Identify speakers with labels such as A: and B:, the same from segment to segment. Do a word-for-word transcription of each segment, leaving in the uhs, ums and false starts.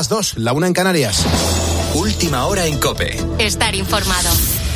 A: las dos, la una en Canarias.
B: Última hora en COPE.
C: Estar informado.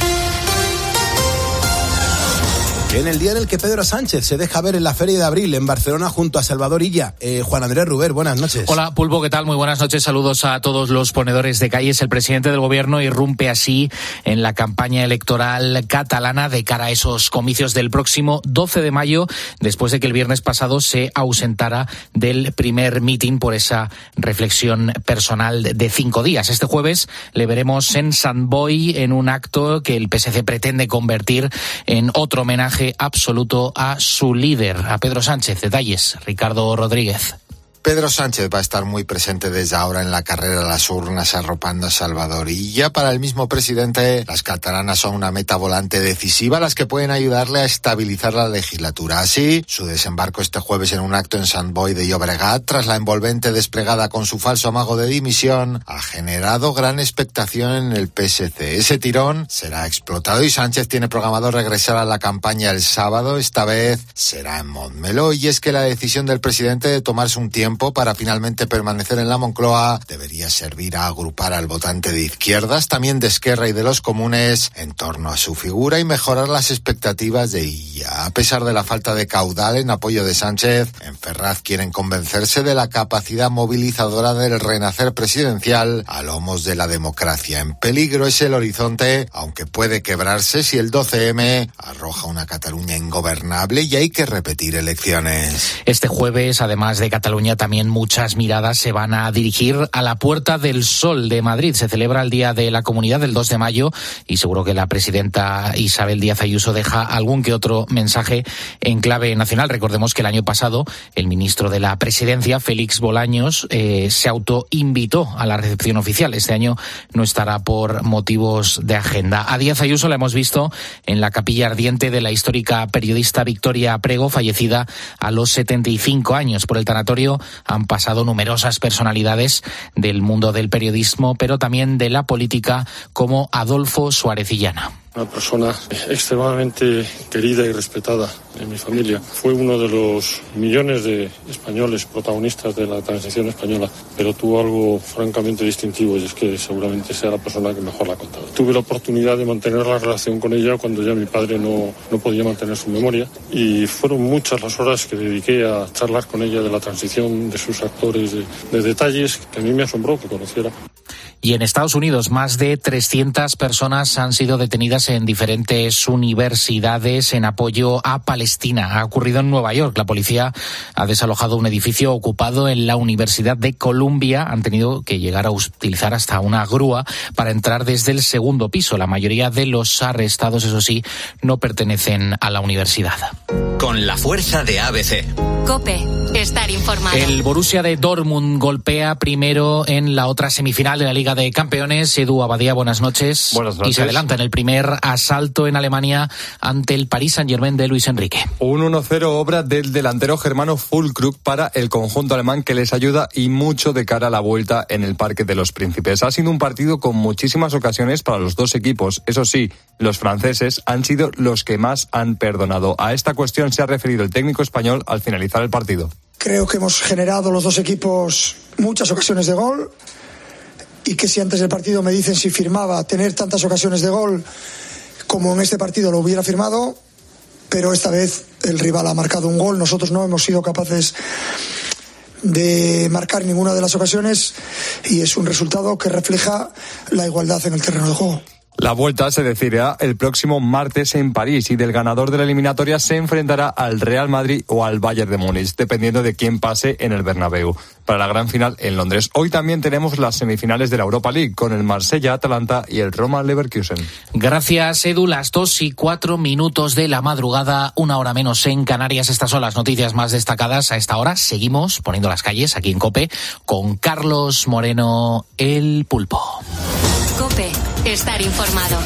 A: En el día en el que Pedro Sánchez se deja ver en la Feria de Abril en Barcelona junto a Salvador Illa. Eh, Juan Andrés Ruber, buenas noches.
D: Hola, Pulpo, ¿qué tal? Muy buenas noches. Saludos a todos los ponedores de calles. El presidente del gobierno irrumpe así en la campaña electoral catalana de cara a esos comicios del próximo doce de mayo, después de que el viernes pasado se ausentara del primer mitin por esa reflexión personal de cinco días. Este jueves le veremos en Sant Boi en un acto que el P S C pretende convertir en otro homenaje absoluto a su líder, a Pedro Sánchez. Detalles, Ricardo Rodríguez.
E: Pedro Sánchez va a estar muy presente desde ahora en la carrera a las urnas arropando a Salvador Illa. Para el mismo presidente, las catalanas son una meta volante decisiva, las que pueden ayudarle a estabilizar la legislatura. Así, su desembarco este jueves en un acto en Sant Boi de Llobregat, tras la envolvente desplegada con su falso amago de dimisión, ha generado gran expectación en el P S C. Ese tirón será explotado y Sánchez tiene programado regresar a la campaña el sábado. Esta vez será en Montmeló, y es que la decisión del presidente de tomarse un tiempo para finalmente permanecer en la Moncloa debería servir a agrupar al votante de izquierdas, también de Esquerra y de los comunes, en torno a su figura y mejorar las expectativas de Illa. A pesar de la falta de caudal en apoyo de Sánchez, en Ferraz quieren convencerse de la capacidad movilizadora del renacer presidencial a lomos de la democracia. En peligro es el horizonte, aunque puede quebrarse si el doce eme arroja una Cataluña ingobernable y hay que repetir elecciones.
D: Este jueves, además de Cataluña, también muchas miradas se van a dirigir a la Puerta del Sol de Madrid. Se celebra el Día de la Comunidad el dos de mayo y seguro que la presidenta Isabel Díaz Ayuso deja algún que otro mensaje en clave nacional. Recordemos que el año pasado el ministro de la Presidencia, Félix Bolaños, eh, se autoinvitó a la recepción oficial. Este año no estará por motivos de agenda. A Díaz Ayuso la hemos visto en la capilla ardiente de la histórica periodista Victoria Prego, fallecida a los setenta y cinco años. Por el tanatorio han pasado numerosas personalidades del mundo del periodismo, pero también de la política, como Adolfo Suárez Illana.
F: Una persona extremadamente querida y respetada en mi familia. Fue uno de los millones de españoles protagonistas de la transición española, pero tuvo algo francamente distintivo, y es que seguramente sea la persona que mejor la ha contado. Tuve la oportunidad de mantener la relación con ella cuando ya mi padre no, no podía mantener su memoria, y fueron muchas las horas que dediqué a charlar con ella de la transición, de sus actores, de, de detalles que a mí me asombró que conociera.
D: Y en Estados Unidos, más de trescientas personas han sido detenidas en diferentes universidades en apoyo a Palestina. Ha ocurrido en Nueva York. La policía ha desalojado un edificio ocupado en la Universidad de Columbia. Han tenido que llegar a utilizar hasta una grúa para entrar desde el segundo piso. La mayoría de los arrestados, eso sí, no pertenecen a la universidad.
B: Con la fuerza de A B C.
C: COPE. Estar informado.
D: El Borussia de Dortmund golpea primero en la otra semifinal de la Liga de Campeones. Edu Abadía, buenas noches.
G: Buenas noches.
D: Y se adelanta en el primer asalto en Alemania ante el Paris Saint-Germain de Luis Enrique.
G: Un uno cero obra del delantero germano Füllkrug para el conjunto alemán, que les ayuda y mucho de cara a la vuelta en el Parque de los Príncipes. Ha sido un partido con muchísimas ocasiones para los dos equipos. Eso sí, los franceses han sido los que más han perdonado. A esta cuestión se ha referido el técnico español al finalizar el partido.
H: Creo que hemos generado los dos equipos muchas ocasiones de gol, y que si antes del partido me dicen si firmaba tener tantas ocasiones de gol como en este partido, lo hubiera firmado, pero esta vez el rival ha marcado un gol, nosotros no hemos sido capaces de marcar ninguna de las ocasiones, y es un resultado que refleja la igualdad en el terreno de juego.
G: La vuelta se decidirá el próximo martes en París, y del ganador de la eliminatoria se enfrentará al Real Madrid o al Bayern de Múnich, dependiendo de quién pase en el Bernabéu, para la gran final en Londres. Hoy también tenemos las semifinales de la Europa League, con el Marsella-Atalanta y el Roma-Leverkusen.
D: Gracias, Edu. Las dos y cuatro minutos de la madrugada, una hora menos en Canarias. Estas son las noticias más destacadas a esta hora. Seguimos poniendo las calles aquí en COPE con Carlos Moreno, el Pulpo.
C: COPE. Estar informado.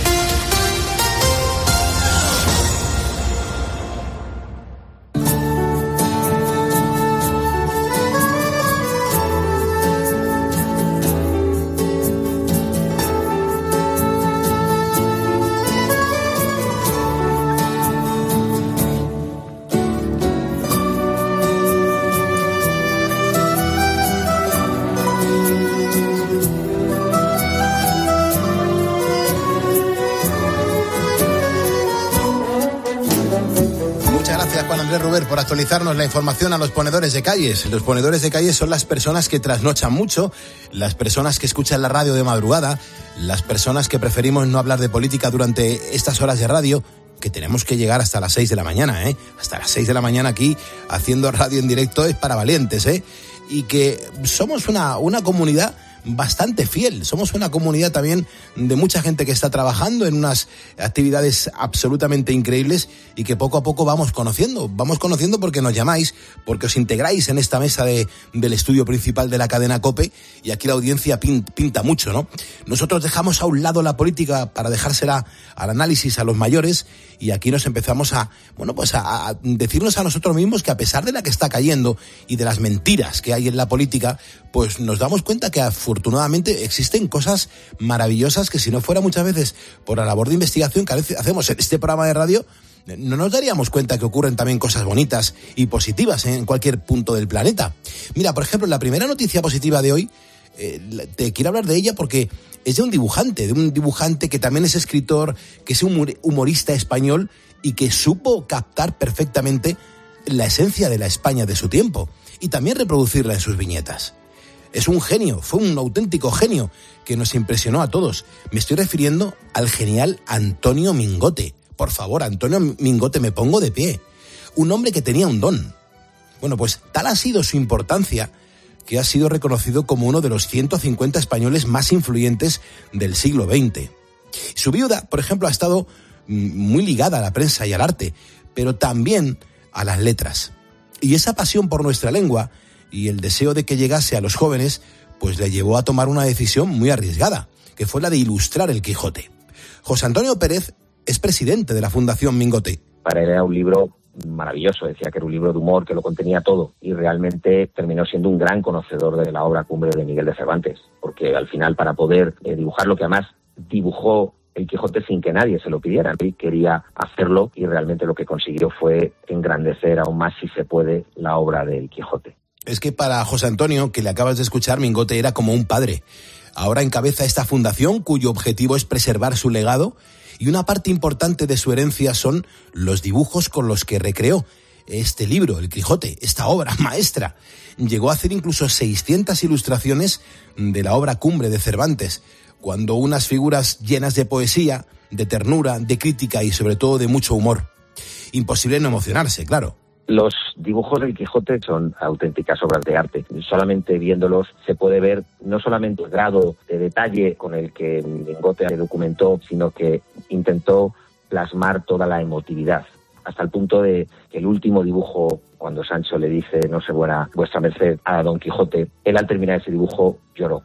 A: Andrés Ruber, por actualizarnos la información a los ponedores de calles. Los ponedores de calles son las personas que trasnochan mucho, las personas que escuchan la radio de madrugada, las personas que preferimos no hablar de política durante estas horas de radio, que tenemos que llegar hasta las seis de la mañana, ¿eh? Hasta las seis de la mañana aquí, haciendo radio en directo, es para valientes, ¿eh? Y que somos una, una comunidad bastante fiel. Somos una comunidad también de mucha gente que está trabajando en unas actividades absolutamente increíbles y que poco a poco vamos conociendo. Vamos conociendo porque nos llamáis, porque os integráis en esta mesa de, del estudio principal de la cadena COPE, y aquí la audiencia pinta, pinta mucho, ¿no? Nosotros dejamos a un lado la política para dejársela al análisis a los mayores, y aquí nos empezamos a, bueno, pues a, a decirnos a nosotros mismos que a pesar de la que está cayendo y de las mentiras que hay en la política, pues nos damos cuenta que afortunadamente existen cosas maravillosas que, si no fuera muchas veces por la labor de investigación que hacemos en este programa de radio, no nos daríamos cuenta que ocurren también cosas bonitas y positivas en cualquier punto del planeta. Mira, por ejemplo, la primera noticia positiva de hoy, eh, te quiero hablar de ella porque es de un dibujante, de un dibujante que también es escritor, que es un humorista español y que supo captar perfectamente la esencia de la España de su tiempo y también reproducirla en sus viñetas. Es un genio, fue un auténtico genio que nos impresionó a todos. Me estoy refiriendo al genial Antonio Mingote. Por favor, Antonio Mingote, me pongo de pie. Un hombre que tenía un don. Bueno, pues tal ha sido su importancia que ha sido reconocido como uno de los ciento cincuenta españoles más influyentes del siglo veinte. Su viuda, por ejemplo, ha estado muy ligada a la prensa y al arte, pero también a las letras. Y esa pasión por nuestra lengua y el deseo de que llegase a los jóvenes, pues le llevó a tomar una decisión muy arriesgada, que fue la de ilustrar el Quijote. José Antonio Pérez es presidente de la Fundación Mingote.
I: Para él era un libro maravilloso, decía que era un libro de humor, que lo contenía todo, y realmente terminó siendo un gran conocedor de la obra cumbre de Miguel de Cervantes, porque al final, para poder eh, dibujar lo que además dibujó el Quijote sin que nadie se lo pidiera, él quería hacerlo, y realmente lo que consiguió fue engrandecer aún más, si se puede, la obra del Quijote.
A: Es que para José Antonio, que le acabas de escuchar, Mingote era como un padre. Ahora encabeza esta fundación cuyo objetivo es preservar su legado, y una parte importante de su herencia son los dibujos con los que recreó este libro, el Quijote, esta obra maestra. Llegó a hacer incluso seiscientas ilustraciones de la obra cumbre de Cervantes, cuando unas figuras llenas de poesía, de ternura, de crítica y sobre todo de mucho humor. Imposible no emocionarse, claro.
I: Los dibujos del Quijote son auténticas obras de arte. Solamente viéndolos se puede ver no solamente el grado de detalle con el que Mingote documentó, sino que intentó plasmar toda la emotividad, hasta el punto de que el último dibujo, cuando Sancho le dice "no sé buena vuestra merced" a Don Quijote, él al terminar ese dibujo lloró.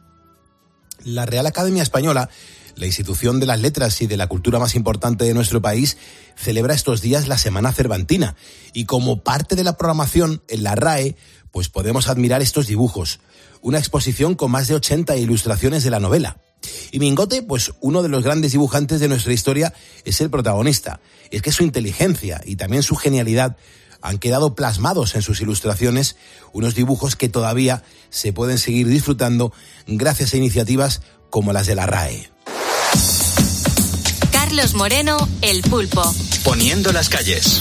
A: La Real Academia Española, la institución de las letras y de la cultura más importante de nuestro país, celebra estos días la Semana Cervantina, y como parte de la programación en la R A E, pues podemos admirar estos dibujos, una exposición con más de ochenta ilustraciones de la novela. Y Mingote, pues uno de los grandes dibujantes de nuestra historia, es el protagonista. Es que su inteligencia y también su genialidad han quedado plasmados en sus ilustraciones, unos dibujos que todavía se pueden seguir disfrutando gracias a iniciativas como las de la R A E.
C: Carlos Moreno, El Pulpo.
B: Poniendo las calles.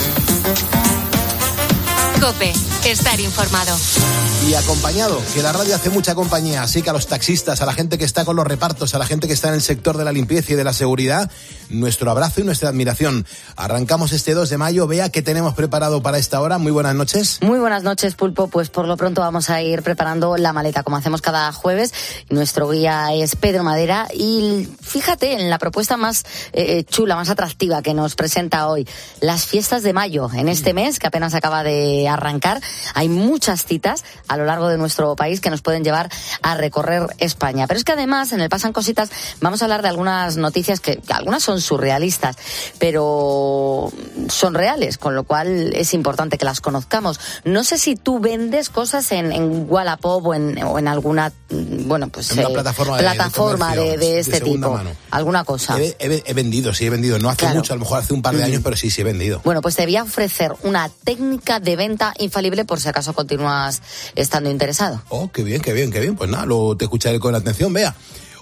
C: COPE, estar informado.
A: Y acompañado, que la radio hace mucha compañía, así que a los taxistas, a la gente que está con los repartos, a la gente que está en el sector de la limpieza y de la seguridad, nuestro abrazo y nuestra admiración. Arrancamos este dos de mayo. Vea qué tenemos preparado para esta hora. Muy buenas noches.
J: Muy buenas noches, Pulpo. Pues por lo pronto vamos a ir preparando la maleta, como hacemos cada jueves. Nuestro guía es Pedro Madera, y fíjate en la propuesta más eh, chula, más atractiva que nos presenta hoy. Las fiestas de mayo. En este mes, que apenas acaba de arrancar, hay muchas citas a lo largo de nuestro país que nos pueden llevar a recorrer España. Pero es que además, en el Pasan Cositas, vamos a hablar de algunas noticias que, que algunas son surrealistas, pero son reales, con lo cual es importante que las conozcamos. No sé si tú vendes cosas en, en Wallapop o en, o en alguna, bueno, pues
A: en una
J: eh,
A: plataforma,
J: plataforma
A: de,
J: de, de este
A: de tipo.
J: Mano. ¿Alguna cosa?
A: He, he, he vendido, sí he vendido. No hace
J: claro.
A: mucho, a lo mejor hace un par de años, mm. pero sí, sí he vendido.
J: Bueno, pues te voy a ofrecer una técnica de venta infalible por si acaso continúas estando interesado.
A: Oh, qué bien, qué bien, qué bien. Pues nada, lo te escucharé con atención. Vea,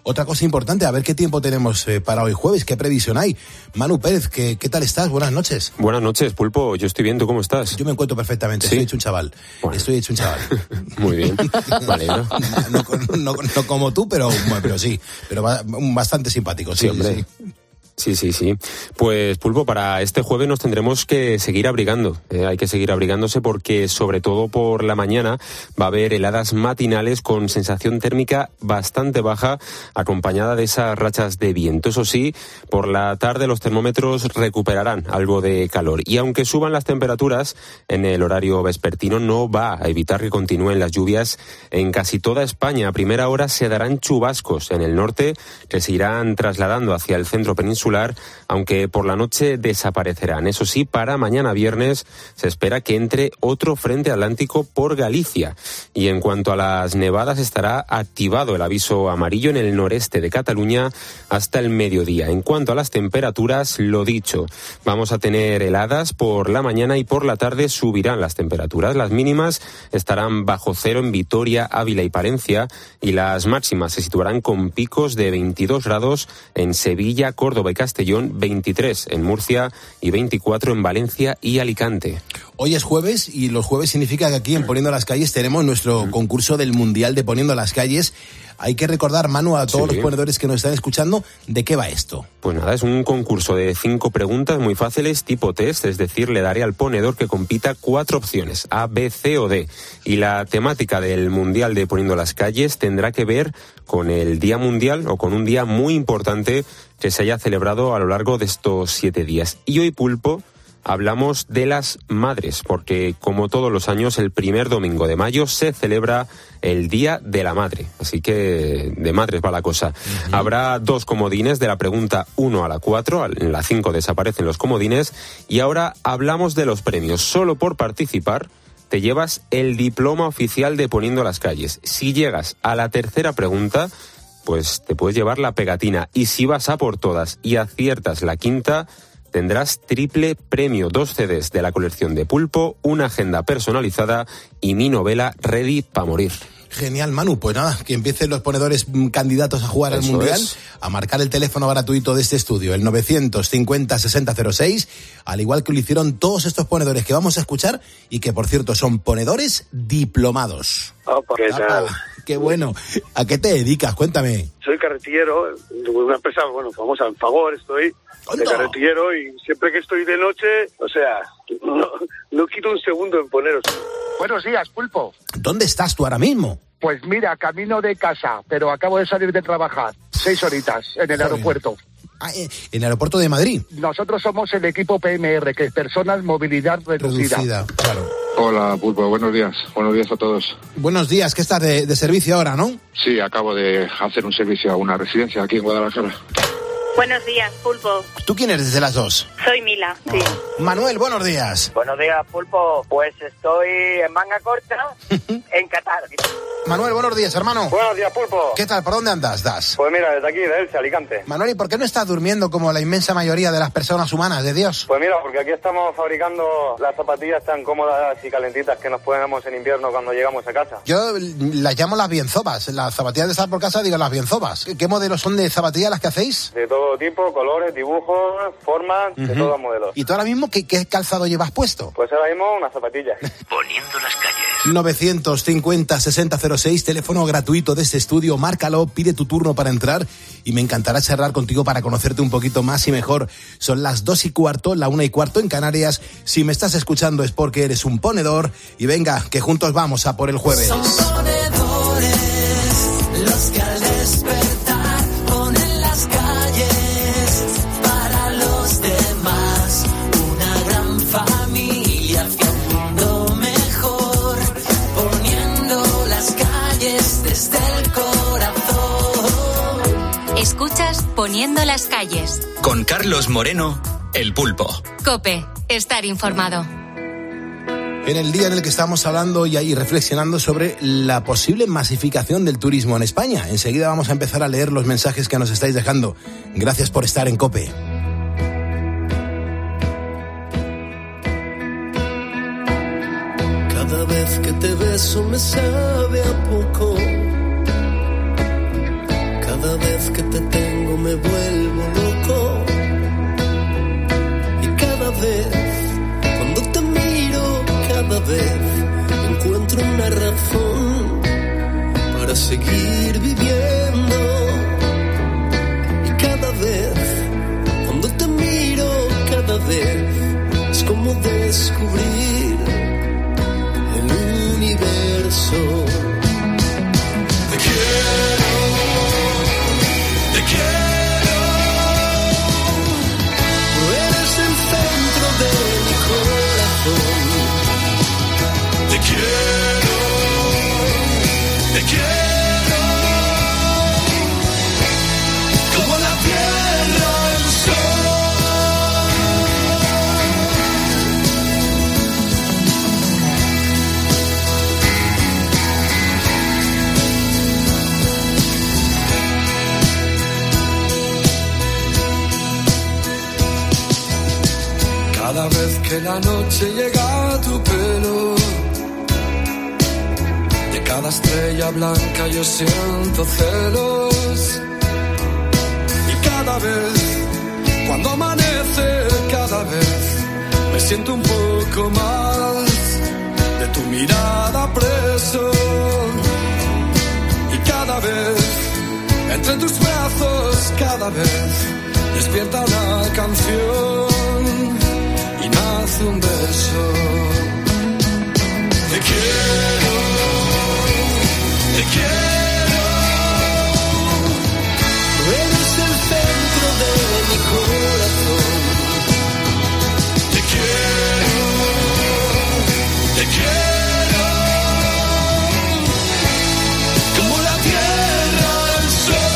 A: Otra cosa importante, a ver qué tiempo tenemos eh, para hoy jueves, qué previsión hay. Manu Pérez, ¿qué, ¿qué tal estás? Buenas noches.
K: Buenas noches, Pulpo. Yo estoy bien, ¿tú cómo estás?
A: Yo me encuentro perfectamente,
K: ¿Sí?
A: Estoy hecho un chaval. Bueno. Estoy hecho un chaval.
K: Muy bien, vale, ¿no?
A: No, no, no como tú, pero, pero sí, pero bastante simpático. Sí,
K: sí hombre. Sí. Sí, sí, sí. Pues, Pulpo, para este jueves nos tendremos que seguir abrigando. Eh, hay que seguir abrigándose porque, sobre todo por la mañana, va a haber heladas matinales con sensación térmica bastante baja, acompañada de esas rachas de viento. Eso sí, por la tarde los termómetros recuperarán algo de calor. Y aunque suban las temperaturas en el horario vespertino, no va a evitar que continúen las lluvias en casi toda España. A primera hora se darán chubascos en el norte que se irán trasladando hacia el centro peninsular, aunque por la noche desaparecerán. Eso sí, para mañana viernes se espera que entre otro frente atlántico por Galicia. Y en cuanto a las nevadas, estará activado el aviso amarillo en el noreste de Cataluña hasta el mediodía. En cuanto a las temperaturas, lo dicho, vamos a tener heladas por la mañana y por la tarde subirán las temperaturas. Las mínimas estarán bajo cero en Vitoria, Ávila y Palencia, y las máximas se situarán con picos de veintidós grados en Sevilla, Córdoba y Castellón, veintitrés en Murcia y veinticuatro en Valencia y Alicante.
A: Hoy es jueves y los jueves significa que aquí en Poniendo las Calles tenemos nuestro concurso del Mundial de Poniendo las Calles. Hay que recordar, Manu, a todos sí. los ponedores que nos están escuchando, ¿de qué va esto?
K: Pues nada, es un concurso de cinco preguntas muy fáciles, tipo test, es decir, le daré al ponedor que compita cuatro opciones, A, B, C o D. Y la temática del Mundial de Poniendo las Calles tendrá que ver con el Día Mundial o con un día muy importante que se haya celebrado a lo largo de estos siete días. Y hoy, Pulpo, hablamos de las madres, porque como todos los años, el primer domingo de mayo se celebra el Día de la Madre. Así que de madres va la cosa. Uh-huh. Habrá dos comodines de la pregunta uno a la cuatro. En la cinco desaparecen los comodines. Y ahora hablamos de los premios. Solo por participar te llevas el diploma oficial de Poniendo las Calles. Si llegas a la tercera pregunta, pues te puedes llevar la pegatina. Y si vas a por todas y aciertas la quinta, tendrás triple premio, dos C Ds de la colección de Pulpo, una agenda personalizada y mi novela Ready pa' morir.
A: Genial, Manu. Pues nada, que empiecen los ponedores candidatos a jugar Eso al Mundial, es. a marcar el teléfono gratuito de este estudio, el novecientos cincuenta sesenta cero seis, al igual que lo hicieron todos estos ponedores que vamos a escuchar y que, por cierto, son ponedores diplomados.
L: Opa, ¿qué tal?
A: Qué bueno. ¿A qué te dedicas? Cuéntame.
L: Soy carretillero de una empresa, bueno, famosa en Fagor, estoy de carretillero y siempre que estoy de noche, o sea, no, no quito un segundo en poneros.
M: Buenos días, Pulpo.
A: ¿Dónde estás tú ahora mismo?
M: Pues mira, camino de casa, pero acabo de salir de trabajar. Seis horitas en el aeropuerto.
A: Ah, ¿en el aeropuerto de Madrid?
M: Nosotros somos el equipo P M R, que es Personas Movilidad Reducida.
A: Reducida, claro.
N: Hola, Pulpo, buenos días. Buenos días a todos.
A: Buenos días, ¿qué estás de, de servicio ahora, no?
N: Sí, acabo de hacer un servicio a una residencia aquí en Guadalajara.
O: Buenos días, Pulpo.
A: ¿Tú quién eres desde las dos?
O: Soy Mila, sí.
A: Manuel, buenos días.
P: Buenos días, Pulpo. Pues estoy en manga corta, en Qatar.
A: Manuel, buenos días, hermano.
L: Buenos días, Pulpo.
A: ¿Qué tal? ¿Por dónde andas, Das?
L: Pues mira, desde aquí, de Elche, Alicante.
A: Manuel, ¿y por qué no estás durmiendo como la inmensa mayoría de las personas humanas de Dios?
L: Pues mira, porque aquí estamos fabricando las zapatillas tan cómodas y calentitas que nos ponemos en invierno cuando llegamos a casa.
A: Yo las llamo las bienzobas. Las zapatillas de estar por casa, digo las bienzobas. ¿Qué modelos son de zapatillas las que hacéis?
L: De todo tipo, colores, dibujos, formas, uh-huh. de todos los modelos.
A: ¿Y tú ahora mismo qué, qué calzado llevas puesto?
L: Pues ahora mismo unas zapatillas.
B: Poniendo las Calles.
A: novecientos cincuenta sesenta cero seis, teléfono gratuito de este estudio. Márcalo, pide tu turno para entrar y me encantará charlar contigo para conocerte un poquito más y mejor. Son las dos y cuarto, la una y cuarto en Canarias. Si me estás escuchando es porque eres un ponedor y venga, que juntos vamos a por el jueves.
Q: Son ponedores los que al despertar ponen las calles para los demás. Una gran familia hacia un mundo mejor, poniendo las calles desde el corazón.
C: Escuchas Poniendo las Calles.
B: Con Carlos Moreno, El Pulpo.
C: COPE, estar informado.
A: En el día en el que estamos hablando y ahí reflexionando sobre la posible masificación del turismo en España. Enseguida vamos a empezar a leer los mensajes que nos estáis dejando. Gracias por estar en COPE.
Q: Cada vez que te beso me sabe a poco. Cada cada vez que te tengo me vuelvo loco. Y cada vez, cuando te miro, cada vez encuentro una razón para seguir viviendo. Y cada vez, cuando te miro, cada vez es como descubrir el universo. Te quiero, te quiero. Tú eres el centro de mi corazón. Te quiero, te quiero. Como la tierra, el sol. Cada vez que la noche llega a tu pelo, de cada estrella blanca yo siento celos. Y cada vez, cuando amanece, cada vez me siento un poco más de tu mirada preso. Y cada vez, entre tus brazos, cada vez despierta una canción y nace un beso. Te quiero, te quiero. Tú eres el centro de mi corazón. Te quiero, te quiero. Como la tierra, el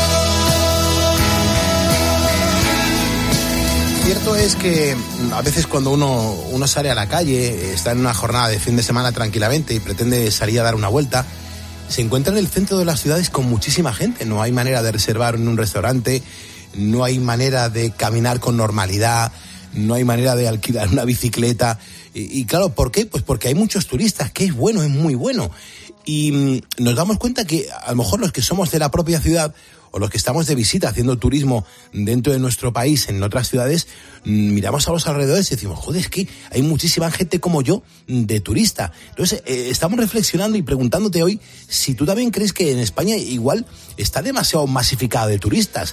Q: sol.
A: Cierto es que a veces cuando uno, uno sale a la calle, está en una jornada de fin de semana tranquilamente y pretende salir a dar una vuelta, se encuentra en el centro de las ciudades con muchísima gente. No hay manera de reservar en un restaurante, no hay manera de caminar con normalidad, no hay manera de alquilar una bicicleta. Y, y claro, ¿por qué? Pues porque hay muchos turistas, que es bueno, es muy bueno. Y mmm, nos damos cuenta que a lo mejor los que somos de la propia ciudad o los que estamos de visita haciendo turismo dentro de nuestro país, en otras ciudades, miramos a los alrededores y decimos, joder, es que hay muchísima gente como yo de turista. Entonces, eh, estamos reflexionando y preguntándote hoy si tú también crees que en España igual está demasiado masificado de turistas,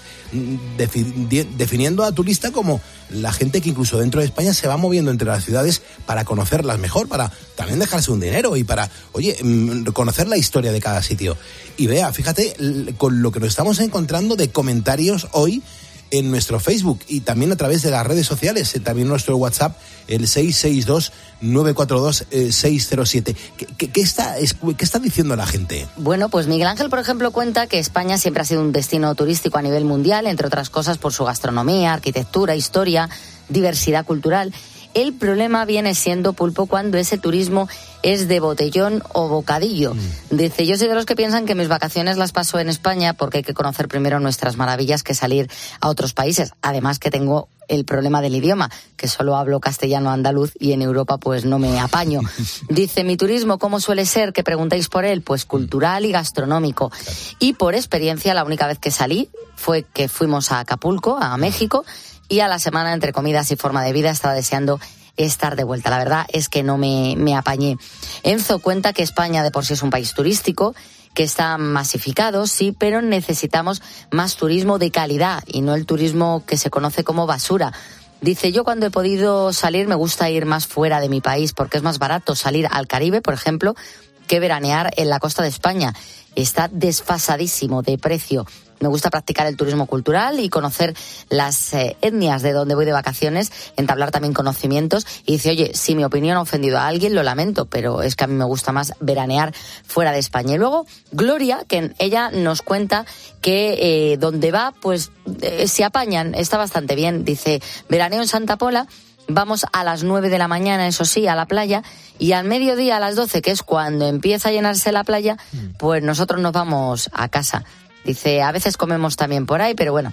A: defi- definiendo a turista como la gente que incluso dentro de España se va moviendo entre las ciudades para conocerlas mejor, para también dejarse un dinero y para, oye, conocer la historia de cada sitio. Y vea, fíjate con lo que nos estamos encontrando de comentarios hoy en nuestro Facebook y también a través de las redes sociales, también nuestro WhatsApp, el seis seis dos, nueve cuatro dos, seis cero siete. ¿Qué, qué, qué, está, ¿Qué está diciendo la gente?
J: Bueno, pues Miguel Ángel, por ejemplo, cuenta que España siempre ha sido un destino turístico a nivel mundial, entre otras cosas por su gastronomía, arquitectura, historia, diversidad cultural. El problema viene siendo, Pulpo, cuando ese turismo es de botellón o bocadillo. Mm. Dice, yo soy de los que piensan que mis vacaciones las paso en España porque hay que conocer primero nuestras maravillas que salir a otros países. Además que tengo el problema del idioma, que solo hablo castellano andaluz y en Europa pues no me apaño. Dice, mi turismo, ¿cómo suele ser? Que preguntéis por él, pues cultural y gastronómico. Y por experiencia, la única vez que salí fue que fuimos a Acapulco, a México, y a la semana, entre comidas y forma de vida, estaba deseando estar de vuelta. La verdad es que no me, me apañé. Enzo cuenta que España de por sí es un país turístico, que está masificado, sí, pero necesitamos más turismo de calidad y no el turismo que se conoce como basura. Dice, yo cuando he podido salir me gusta ir más fuera de mi país porque es más barato salir al Caribe, por ejemplo, que veranear en la costa de España. Está desfasadísimo de precio. Me gusta practicar el turismo cultural y conocer las eh, etnias de donde voy de vacaciones, entablar también conocimientos. Y dice, oye, si mi opinión ha ofendido a alguien, lo lamento, pero es que a mí me gusta más veranear fuera de España. Y luego, Gloria, que ella nos cuenta que eh, donde va, pues eh, se apañan, está bastante bien. Dice, veraneo en Santa Pola, vamos a las nueve de la mañana, eso sí, a la playa, y al mediodía, a las doce, que es cuando empieza a llenarse la playa, pues nosotros nos vamos a casa. Dice, a veces comemos también por ahí, pero bueno,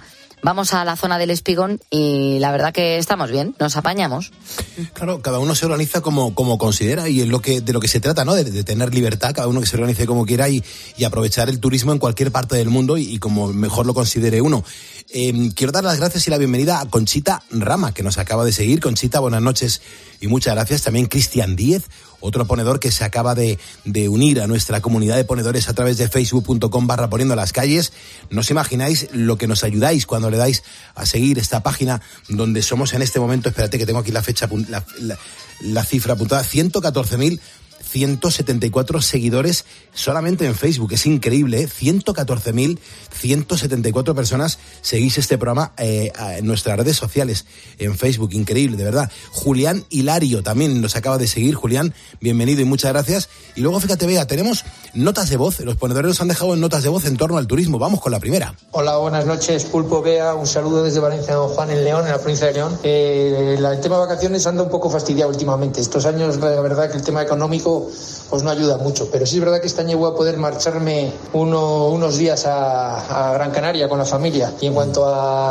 J: vamos a la zona del Espigón y la verdad que estamos bien, nos apañamos.
A: Claro, cada uno se organiza como, como considera y es lo que, de lo que se trata, ¿no? De, de tener libertad, cada uno que se organice como quiera y, y aprovechar el turismo en cualquier parte del mundo y, y como mejor lo considere uno. Eh, quiero dar las gracias y la bienvenida a Conchita Rama, que nos acaba de seguir. Conchita, buenas noches y muchas gracias. También Cristian Díez, otro ponedor que se acaba de, de unir a nuestra comunidad de ponedores a través de facebook punto com barra poniendo las calles. No os imagináis lo que nos ayudáis cuando le dais a seguir esta página donde somos en este momento, espérate que tengo aquí la fecha, la, la, la cifra apuntada, ciento catorce mil ciento setenta y cuatro seguidores solamente en Facebook. Es increíble, ¿eh? ciento catorce mil ciento setenta y cuatro personas seguís este programa eh, en nuestras redes sociales, en Facebook. Increíble, de verdad. Julián Hilario también nos acaba de seguir. Julián, bienvenido y muchas gracias. Y luego, fíjate, Bea, tenemos notas de voz. Los ponedores nos han dejado notas de voz en torno al turismo. Vamos con la primera.
R: Hola, buenas noches, Pulpo, Bea. Un saludo desde Valencia, Don Juan, en León, en la provincia de León. Eh, el tema de vacaciones anda un poco fastidiado últimamente. Estos años, la verdad que el tema económico pues no ayuda mucho, pero sí es verdad que este año voy a poder marcharme uno, unos días a, a Gran Canaria con la familia. Y en cuanto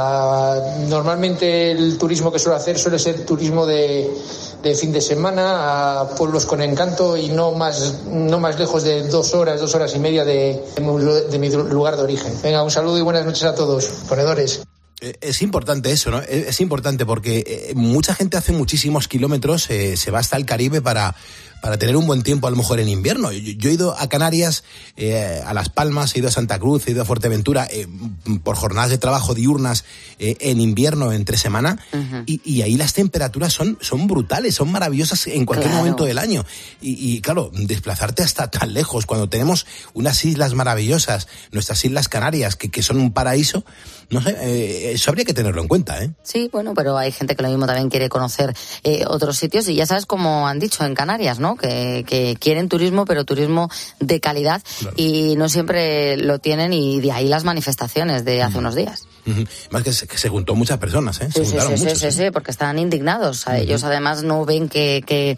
R: a normalmente el turismo que suelo hacer suele ser turismo de, de fin de semana a pueblos con encanto y no más, no más lejos de dos horas, dos horas y media de, de, mi, de mi lugar de origen. Venga, un saludo y buenas noches a todos, ponedores.
A: Es importante eso, ¿no? Es importante porque mucha gente hace muchísimos kilómetros, eh, se va hasta el Caribe para, para tener un buen tiempo, a lo mejor en invierno. Yo, yo he ido a Canarias, eh, a Las Palmas, he ido a Santa Cruz, he ido a Fuerteventura, eh, por jornadas de trabajo diurnas eh, en invierno, entre semana, uh-huh. y, y ahí las temperaturas son, son brutales, son maravillosas en cualquier claro. momento del año. Y, y claro, desplazarte hasta tan lejos, cuando tenemos unas islas maravillosas, nuestras Islas Canarias, que, que son un paraíso, no sé, eh, eso habría que tenerlo en cuenta, ¿eh?
J: Sí, bueno, pero hay gente que lo mismo también quiere conocer eh, otros sitios y ya sabes, como han dicho en Canarias, ¿no? Que, que quieren turismo, pero turismo de calidad claro. y no siempre lo tienen y de ahí las manifestaciones de hace uh-huh. unos días.
A: Uh-huh. Más que se, que se juntó muchas personas, ¿eh? Se
J: sí, sí, sí,
A: muchos,
J: sí,
A: ¿eh?
J: sí, sí, porque estaban indignados. Uh-huh. Ellos además no ven que... que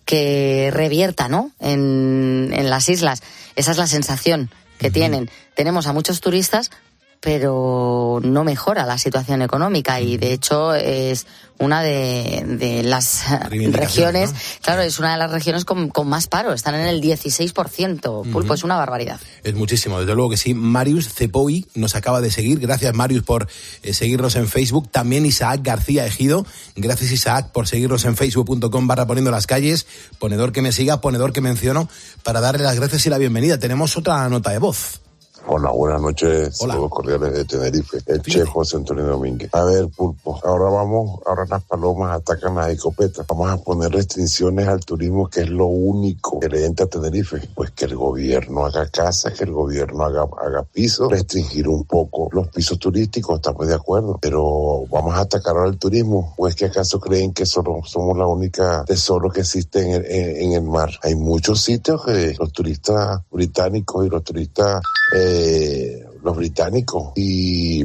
J: que revierta, ¿no? En, en las islas. Esa es la sensación que uh-huh. tienen. Tenemos a muchos turistas, pero no mejora la situación económica y de hecho es una de, de las regiones, ¿no? Claro, es una de las regiones con, con más paro, están en el dieciséis por ciento, Pulpo, uh-huh. es una barbaridad.
A: Es muchísimo, desde luego que sí. Marius Cepoi nos acaba de seguir, gracias Marius por eh, seguirnos en Facebook, también Isaac García Ejido, gracias Isaac por seguirnos en facebook punto com barra poniendo las calles, ponedor que me siga, ponedor que menciono, para darle las gracias y la bienvenida. Tenemos otra nota de voz.
S: Hola, buenas noches,
A: Hola.
S: todos cordiales de Tenerife, el Che José Antonio Domínguez. A ver, Pulpo, ahora vamos, ahora las palomas atacan las escopetas. Vamos a poner restricciones al turismo, que es lo único que le entra a Tenerife. Pues que el gobierno haga casas, que el gobierno haga, haga pisos, restringir un poco los pisos turísticos, estamos de acuerdo. Pero vamos a atacar ahora el turismo, pues que acaso creen que solo somos la única tesoro que existe en el, en, en el mar. Hay muchos sitios que los turistas británicos y los turistas... Eh, Eh, los británicos y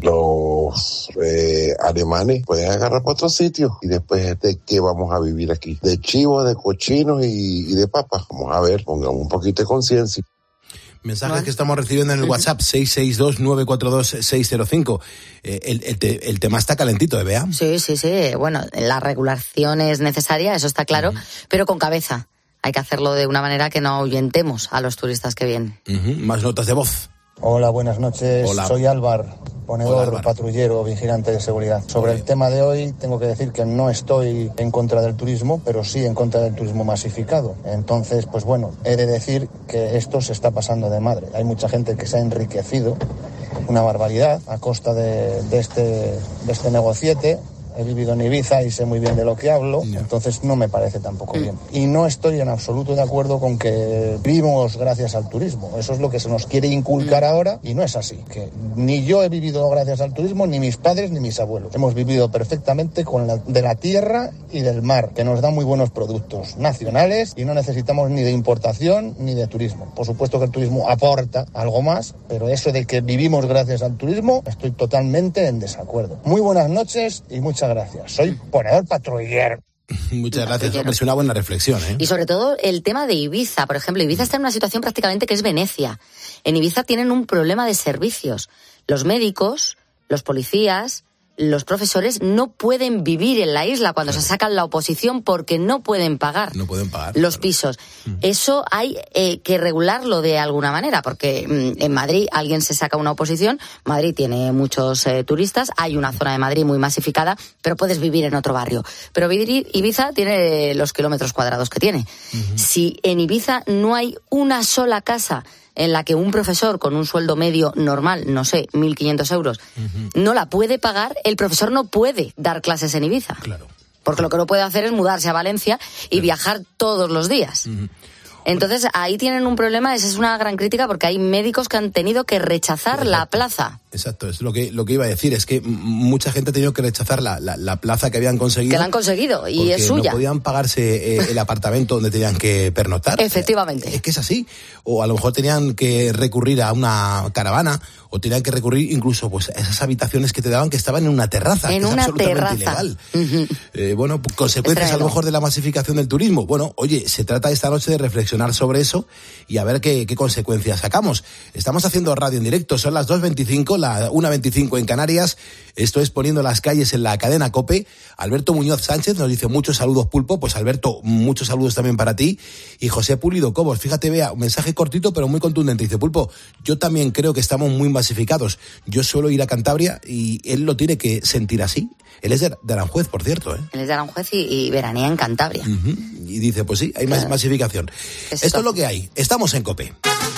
S: los eh, alemanes pueden agarrar para otros sitios y después de qué vamos a vivir aquí, de chivos, de cochinos y, y de papas. Vamos a ver, pongamos un poquito de conciencia.
A: Mensajes ¿no? que estamos recibiendo en el WhatsApp seis seis dos nueve cuatro dos seis cero cinco. Eh, el, el, te, el tema está calentito, ¿eh, Bea?
J: Sí, sí, sí. Bueno, la regulación es necesaria, eso está claro, uh-huh. pero con cabeza. Hay que hacerlo de una manera que no ahuyentemos a los turistas que vienen.
A: Uh-huh. Más notas de voz.
T: Hola, buenas noches.
A: Hola.
T: Soy Álvar, ponedor, Hola, Álvar. patrullero, vigilante de seguridad. Sobre el tema de hoy, tengo que decir que no estoy en contra del turismo, pero sí en contra del turismo masificado. Entonces, pues bueno, he de decir que esto se está pasando de madre. Hay mucha gente que se ha enriquecido, una barbaridad, a costa de, de, este, de este negociete. He vivido en Ibiza y sé muy bien de lo que hablo, yeah. entonces no me parece tampoco mm. bien. Y no estoy en absoluto de acuerdo con que vivimos gracias al turismo. Eso es lo que se nos quiere inculcar mm. ahora y no es así. Que ni yo he vivido gracias al turismo, ni mis padres, ni mis abuelos. Hemos vivido perfectamente con la, de la tierra y del mar, que nos da muy buenos productos nacionales y no necesitamos ni de importación ni de turismo. Por supuesto que el turismo aporta algo más, pero eso de que vivimos gracias al turismo, estoy totalmente en desacuerdo. Muy buenas noches y muchas gracias. Soy ponedor patrullero.
A: Muchas gracias, hombre, es una buena reflexión, ¿eh?
J: Y sobre todo el tema de Ibiza, por ejemplo, Ibiza está en una situación prácticamente que es Venecia. En Ibiza tienen un problema de servicios. Los médicos, los policías, los profesores no pueden vivir en la isla cuando claro. se sacan la oposición porque no pueden pagar,
A: no pueden pagar
J: los
A: claro.
J: pisos. Mm. Eso hay eh, que regularlo de alguna manera, porque mm, en Madrid alguien se saca una oposición, Madrid tiene muchos eh, turistas, hay una zona de Madrid muy masificada, pero puedes vivir en otro barrio. Pero Ibiza tiene los kilómetros cuadrados que tiene. Uh-huh. Si en Ibiza no hay una sola casa en la que un profesor con un sueldo medio normal, no sé, mil quinientos euros, uh-huh. no la puede pagar, el profesor no puede dar clases en Ibiza.
A: Claro.
J: Porque lo que no puede hacer es mudarse a Valencia y claro. viajar todos los días. Uh-huh. Entonces ahí tienen un problema, esa es una gran crítica, porque hay médicos que han tenido que rechazar Exacto. la plaza.
A: Exacto, es lo que lo que iba a decir, es que mucha gente ha tenido que rechazar la, la, la plaza que habían conseguido.
J: Que la han conseguido y es suya.
A: No podían pagarse eh, el apartamento donde tenían que pernoctar.
J: Efectivamente.
A: Es que es así. O a lo mejor tenían que recurrir a una caravana, o tenían que recurrir incluso pues a esas habitaciones que te daban que estaban en una terraza.
J: En
A: que
J: una
A: es absolutamente
J: terraza.
A: Ilegal. Uh-huh. Eh, bueno, consecuencias a lo mejor de la masificación del turismo. Bueno, oye, se trata esta noche de reflexionar sobre eso y a ver qué, qué consecuencias sacamos. Estamos haciendo radio en directo, son las dos veinticinco, la una veinticinco en Canarias. Esto es Poniendo las calles en la cadena COPE. Alberto Muñoz Sánchez nos dice muchos saludos, Pulpo. Pues Alberto, muchos saludos también para ti. Y José Pulido Cobos, fíjate, vea, un mensaje cortito pero muy contundente. Dice, Pulpo, yo también creo que estamos muy masificados. Yo suelo ir a Cantabria y él lo tiene que sentir así. Él es de, de Aranjuez, por cierto. ¿eh?
J: Él es de Aranjuez y, y veranea en Cantabria.
A: Uh-huh. Y dice, pues sí, hay más claro. masificación. Esto, Esto es lo que hay. Estamos en COPE.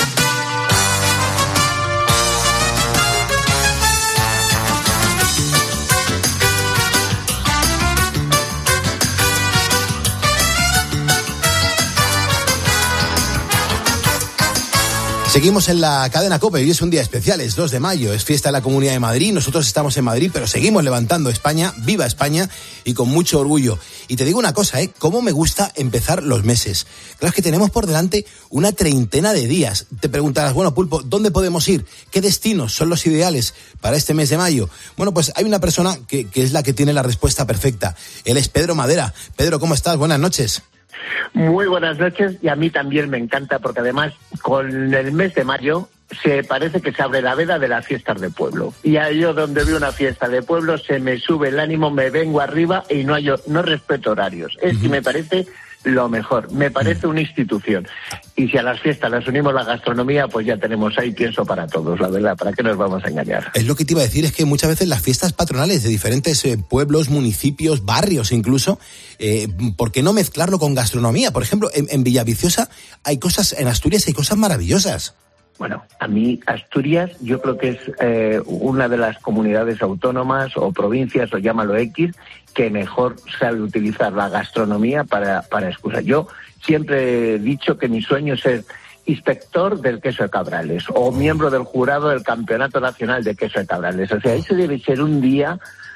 A: Seguimos en la cadena COPE, hoy es un día especial, es dos de mayo, es fiesta de la Comunidad de Madrid, nosotros estamos en Madrid, pero seguimos levantando España, viva España, y con mucho orgullo. Y te digo una cosa, ¿eh? Cómo me gusta empezar los meses. Claro, es que tenemos por delante una treintena de días. Te preguntarás, bueno, Pulpo, ¿dónde podemos ir? ¿Qué destinos son los ideales para este mes de mayo? Bueno, pues hay una persona que, que es la que tiene la respuesta perfecta. Él es Pedro Madera. Pedro, ¿cómo estás? Buenas noches.
U: Muy buenas noches, y a mí también me encanta porque además con el mes de mayo se parece que se abre la veda de las fiestas de pueblo. Y a yo donde veo una fiesta de pueblo se me sube el ánimo, me vengo arriba y no hay, no respeto horarios. Es que me parece lo mejor, me parece una institución. Y si a las fiestas las unimos la gastronomía, pues ya tenemos ahí pienso para todos, la verdad, ¿para qué nos vamos a engañar?
A: Es lo que te iba a decir, es que muchas veces las fiestas patronales de diferentes eh, pueblos, municipios, barrios incluso, eh, ¿por qué no mezclarlo con gastronomía? Por ejemplo, en, en Villaviciosa hay cosas, en Asturias hay cosas maravillosas.
U: Bueno, a mí Asturias yo creo que es eh, una de las comunidades autónomas o provincias, o llámalo X, que mejor sabe utilizar la gastronomía para, para excusar. Yo siempre he dicho que mi sueño es ser inspector del queso de Cabrales o miembro del jurado del Campeonato Nacional de Queso de Cabrales. O sea, ese debe ser un día...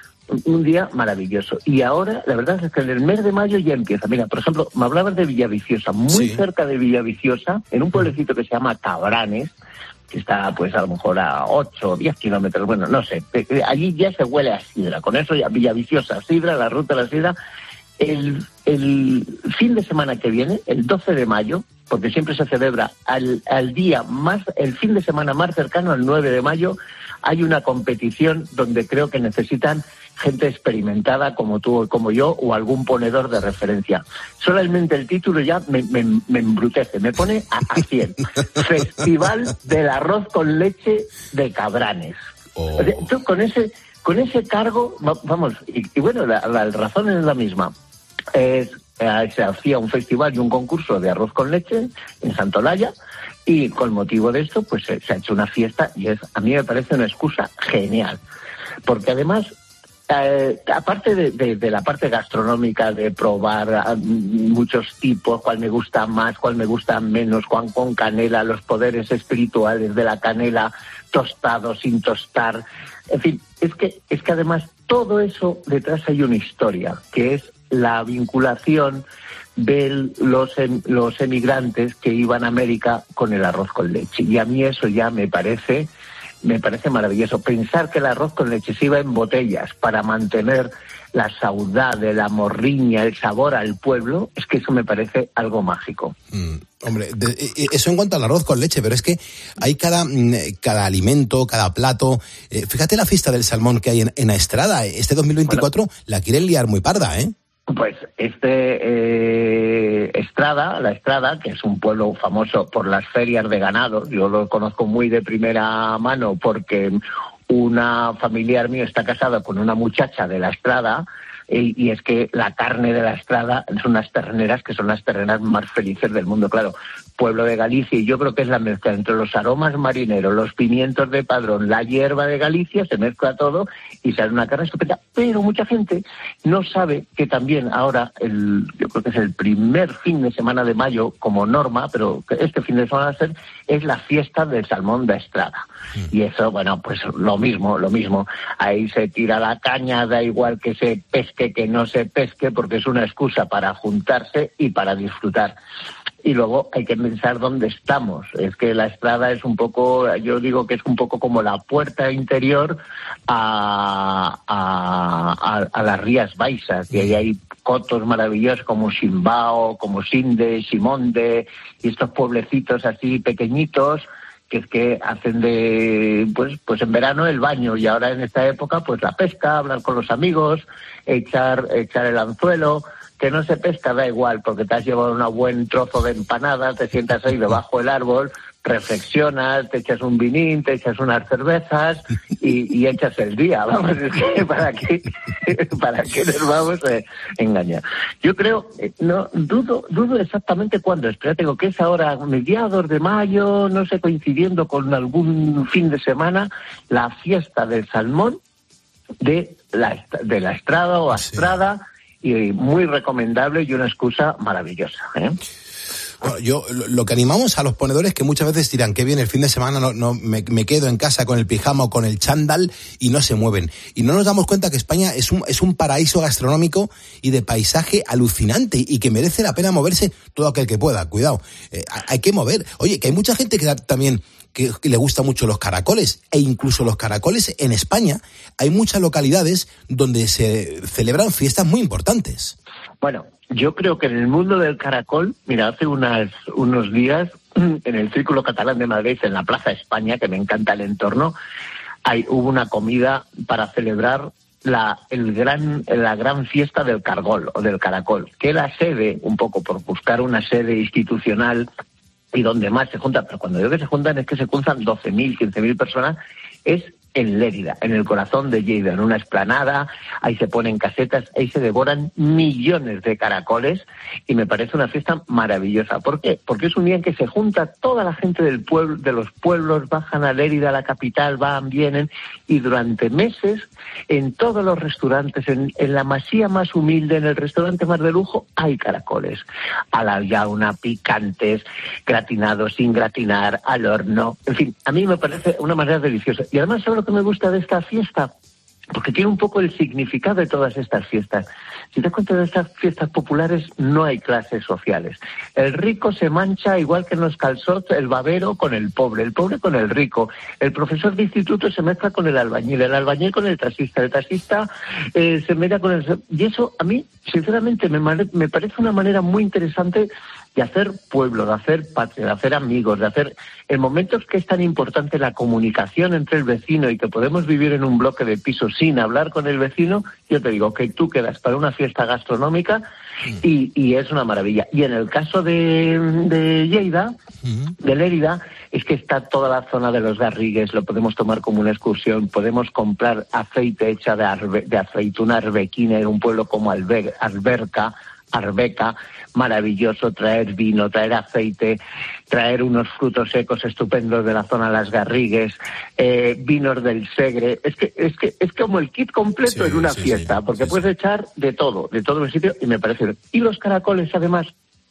U: un día maravilloso. Y ahora, la verdad es que en el mes de mayo ya empieza. Mira, por ejemplo, me hablabas de Villaviciosa, muy sí. cerca de Villaviciosa, en un pueblecito que se llama Cabranes, que está pues a lo mejor a ocho o diez kilómetros, bueno, no sé, allí ya se huele a sidra, con eso ya Villaviciosa, sidra, la ruta de la sidra. El, el fin de semana que viene, el doce de mayo, porque siempre se celebra al, al día más, el fin de semana más cercano al nueve de mayo, hay una competición donde creo que necesitan gente experimentada como tú o como yo, o algún ponedor de referencia. Solamente el título ya me, me, me embrutece, me pone a, a cien. Festival del arroz con leche de Cabranes. Oh. O sea, tú con ese, con ese cargo, vamos, y, y bueno, la, la razón es la misma. Es, eh, se hacía un festival y un concurso de arroz con leche en Santolaya, y con motivo de esto, pues se, se ha hecho una fiesta, y es, a mí me parece una excusa genial. Porque además, Eh, aparte de, de, de la parte gastronómica, de probar uh, muchos tipos, cuál me gusta más, cuál me gusta menos, cuál con canela, los poderes espirituales de la canela, tostado, sin tostar, en fin, es que, es que además todo eso detrás hay una historia, que es la vinculación de los, los emigrantes que iban a América con el arroz con leche. Y a mí eso ya me parece... Me parece maravilloso. Pensar que el arroz con leche se iba en botellas para mantener la saudade, la morriña, el sabor al pueblo, es que eso me parece algo mágico.
A: Mm. Hombre, de, eso en cuanto al arroz con leche, pero es que hay cada, cada alimento, cada plato. Eh, fíjate la fiesta del salmón que hay en, en Aestrada. Este dos mil veinticuatro bueno, la quieren liar muy parda, ¿eh?
U: Pues este eh, Estrada, la Estrada, que es un pueblo famoso por las ferias de ganado, yo lo conozco muy de primera mano porque una familiar mío está casada con una muchacha de la Estrada, y, y es que la carne de la Estrada son unas terneras que son las terneras más felices del mundo, claro. Pueblo de Galicia, y yo creo que es la mezcla entre los aromas marineros, los pimientos de Padrón, la hierba de Galicia, se mezcla todo y sale una carne estupenda. Pero mucha gente no sabe que también ahora, el, yo creo que es el primer fin de semana de mayo como norma, pero este fin de semana va a ser, es la fiesta del salmón de Estrada. Mm. Y eso, bueno, pues lo mismo, lo mismo. Ahí se tira la caña, da igual que se pesque, que no se pesque, porque es una excusa para juntarse y para disfrutar. Y luego hay que pensar dónde estamos. Es que la Estrada es un poco, yo digo que es un poco como la puerta interior a, a, a, a las Rías Baixas, y ahí hay cotos maravillosos como Simbao, como Sinde, Simonde, y estos pueblecitos así pequeñitos, que es que hacen de, pues, pues en verano el baño, y ahora en esta época pues la pesca, hablar con los amigos, echar, echar el anzuelo. Que no se pesca, da igual, porque te has llevado un buen trozo de empanada, te sientas ahí debajo del árbol, reflexionas, te echas un vinín, te echas unas cervezas y, y echas el día. Vamos, es que para qué, para qué nos vamos a engañar. Yo creo, no dudo, dudo exactamente cuándo es, pero tengo que es ahora mediados de mayo, no sé, coincidiendo con algún fin de semana, la fiesta del salmón de la, de la Estrada o Astrada. Sí. Y muy recomendable y una excusa maravillosa, ¿eh?
A: Bueno, yo lo que animamos a los ponedores que muchas veces dirán que bien el fin de semana no, no me, me quedo en casa con el pijama o con el chándal y no se mueven. Y no nos damos cuenta que España es un, es un paraíso gastronómico y de paisaje alucinante y que merece la pena moverse todo aquel que pueda. Cuidado, eh, hay que mover. Oye, que hay mucha gente que también que, que le gusta mucho los caracoles, e incluso los caracoles en España hay muchas localidades donde se celebran fiestas muy importantes.
U: Bueno, yo creo que en el mundo del caracol, mira, hace unas, unos días, en el Círculo Catalán de Madrid, en la Plaza España, que me encanta el entorno, hay, hubo una comida para celebrar la, el gran, la gran fiesta del cargol, o del caracol, que la sede, un poco por buscar una sede institucional y donde más se juntan, pero cuando digo que se juntan es que se juntan doce mil, quince mil personas, es en Lérida, en el corazón de Lleida, en una explanada, ahí se ponen casetas, ahí se devoran millones de caracoles y me parece una fiesta maravillosa. ¿Por qué? Porque es un día en que se junta toda la gente del pueblo, de los pueblos, bajan a Lérida, a la capital, van, vienen, y durante meses en todos los restaurantes, en, en la masía más humilde, en el restaurante más de lujo, hay caracoles. A la yauna, picantes, gratinados, sin gratinar, al horno, en fin, a mí me parece una manera deliciosa. Y además, ¿sabes lo que me gusta de esta fiesta? Porque tiene un poco el significado de todas estas fiestas. Si te das cuenta de estas fiestas populares, no hay clases sociales. El rico se mancha igual que en los calzots, el babero con el pobre, el pobre con el rico. El profesor de instituto se mezcla con el albañil, el albañil con el taxista, el taxista eh, se mezcla con el... Y eso a mí, sinceramente, me, me parece una manera muy interesante de hacer pueblo, de hacer patria, de hacer amigos, de hacer... En momentos que es tan importante la comunicación entre el vecino y que podemos vivir en un bloque de pisos sin hablar con el vecino, yo te digo que tú quedas para una fiesta gastronómica y, y es una maravilla. Y en el caso de, de Lleida, de Lérida, es que está toda la zona de los garrigues, lo podemos tomar como una excursión, podemos comprar aceite hecha de, arbe, de aceituna arbequina en un pueblo como Alber, Alberca, Arbeca, maravilloso, traer vino, traer aceite, traer unos frutos secos estupendos de la zona de las Garrigues, eh, vinos del Segre. Es que es que es como el kit completo sí, en una sí, fiesta, sí, porque sí, puedes sí. echar de todo, de todo el sitio, y me parece bien. Y los caracoles, además,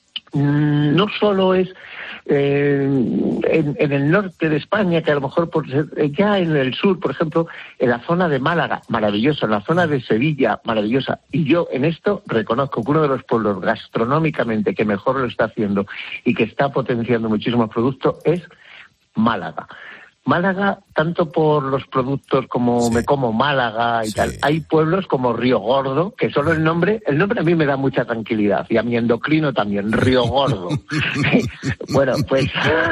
U: mmm, no solo es eh, en, en el norte de España, que a lo mejor por, ya en el sur, por ejemplo, en la zona de Málaga, maravilloso, en la zona de Sevilla, maravillosa. Y yo en esto reconozco que uno de los pueblos gastronómicamente que mejor lo está haciendo y que está potenciando muchísimos productos es Málaga. Málaga tanto por los productos como sí. me como Málaga y sí. tal. Hay pueblos como Río Gordo, que solo el nombre, el nombre a mí me da mucha tranquilidad, y a mi endocrino también, Río Gordo. Bueno, pues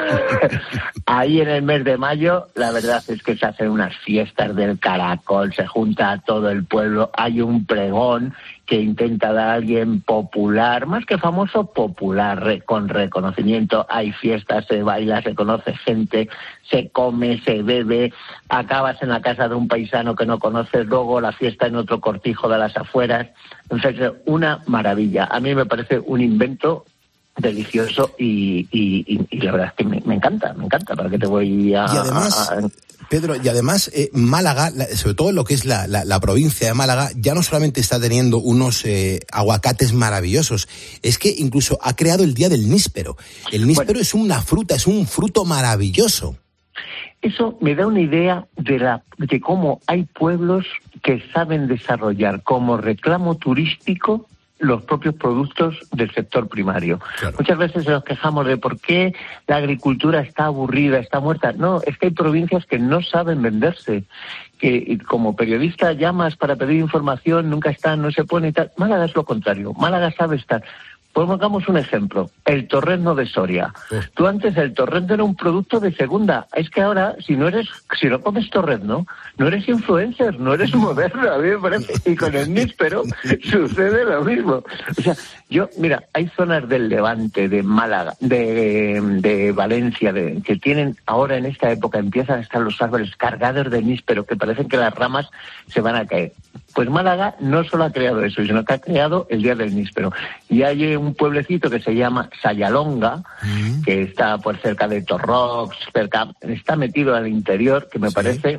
U: ahí en el mes de mayo, la verdad es que se hacen unas fiestas del caracol, se junta a todo el pueblo, hay un pregón que intenta dar a alguien popular, más que famoso, popular, re, con reconocimiento. Hay fiestas, se baila, se conoce gente, se come, se bebe, acabas en la casa de un paisano que no conoces, luego la fiesta en otro cortijo de las afueras. Entonces, una maravilla. A mí me parece un invento delicioso y, y, y, y la verdad es que me, me encanta, me encanta. ¿Para qué te voy a...?
A: Y además... A, a, Pedro, y además eh, Málaga, sobre todo lo que es la, la, la provincia de Málaga, ya no solamente está teniendo unos eh, aguacates maravillosos, es que incluso ha creado el Día del Níspero. El níspero bueno, es una fruta, es un fruto maravilloso.
U: Eso me da una idea de, la, de cómo hay pueblos que saben desarrollar como reclamo turístico los propios productos del sector primario. Claro. Muchas veces nos quejamos de por qué la agricultura está aburrida, está muerta. No, es que hay provincias que no saben venderse, que como periodista llamas para pedir información, nunca están, no se pone y tal. Málaga es lo contrario, Málaga sabe estar. Pues pongamos un ejemplo, el torrezno de Soria. Sí. Tú antes el torrezno era un producto de segunda. Es que ahora, si no eres, si no comes torrezno, no eres influencer, no eres moderno, a mí me parece. Y con el níspero sucede lo mismo. O sea, yo, mira, hay zonas del Levante, de Málaga, de, de Valencia, de, que tienen ahora en esta época, empiezan a estar los árboles cargados de níspero, que parecen que las ramas se van a caer. Pues Málaga no solo ha creado eso, sino que ha creado el Día del Níspero. Y hay un pueblecito que se llama Sayalonga, mm. que está por cerca de Torrox, cerca, está metido al interior, que me sí. parece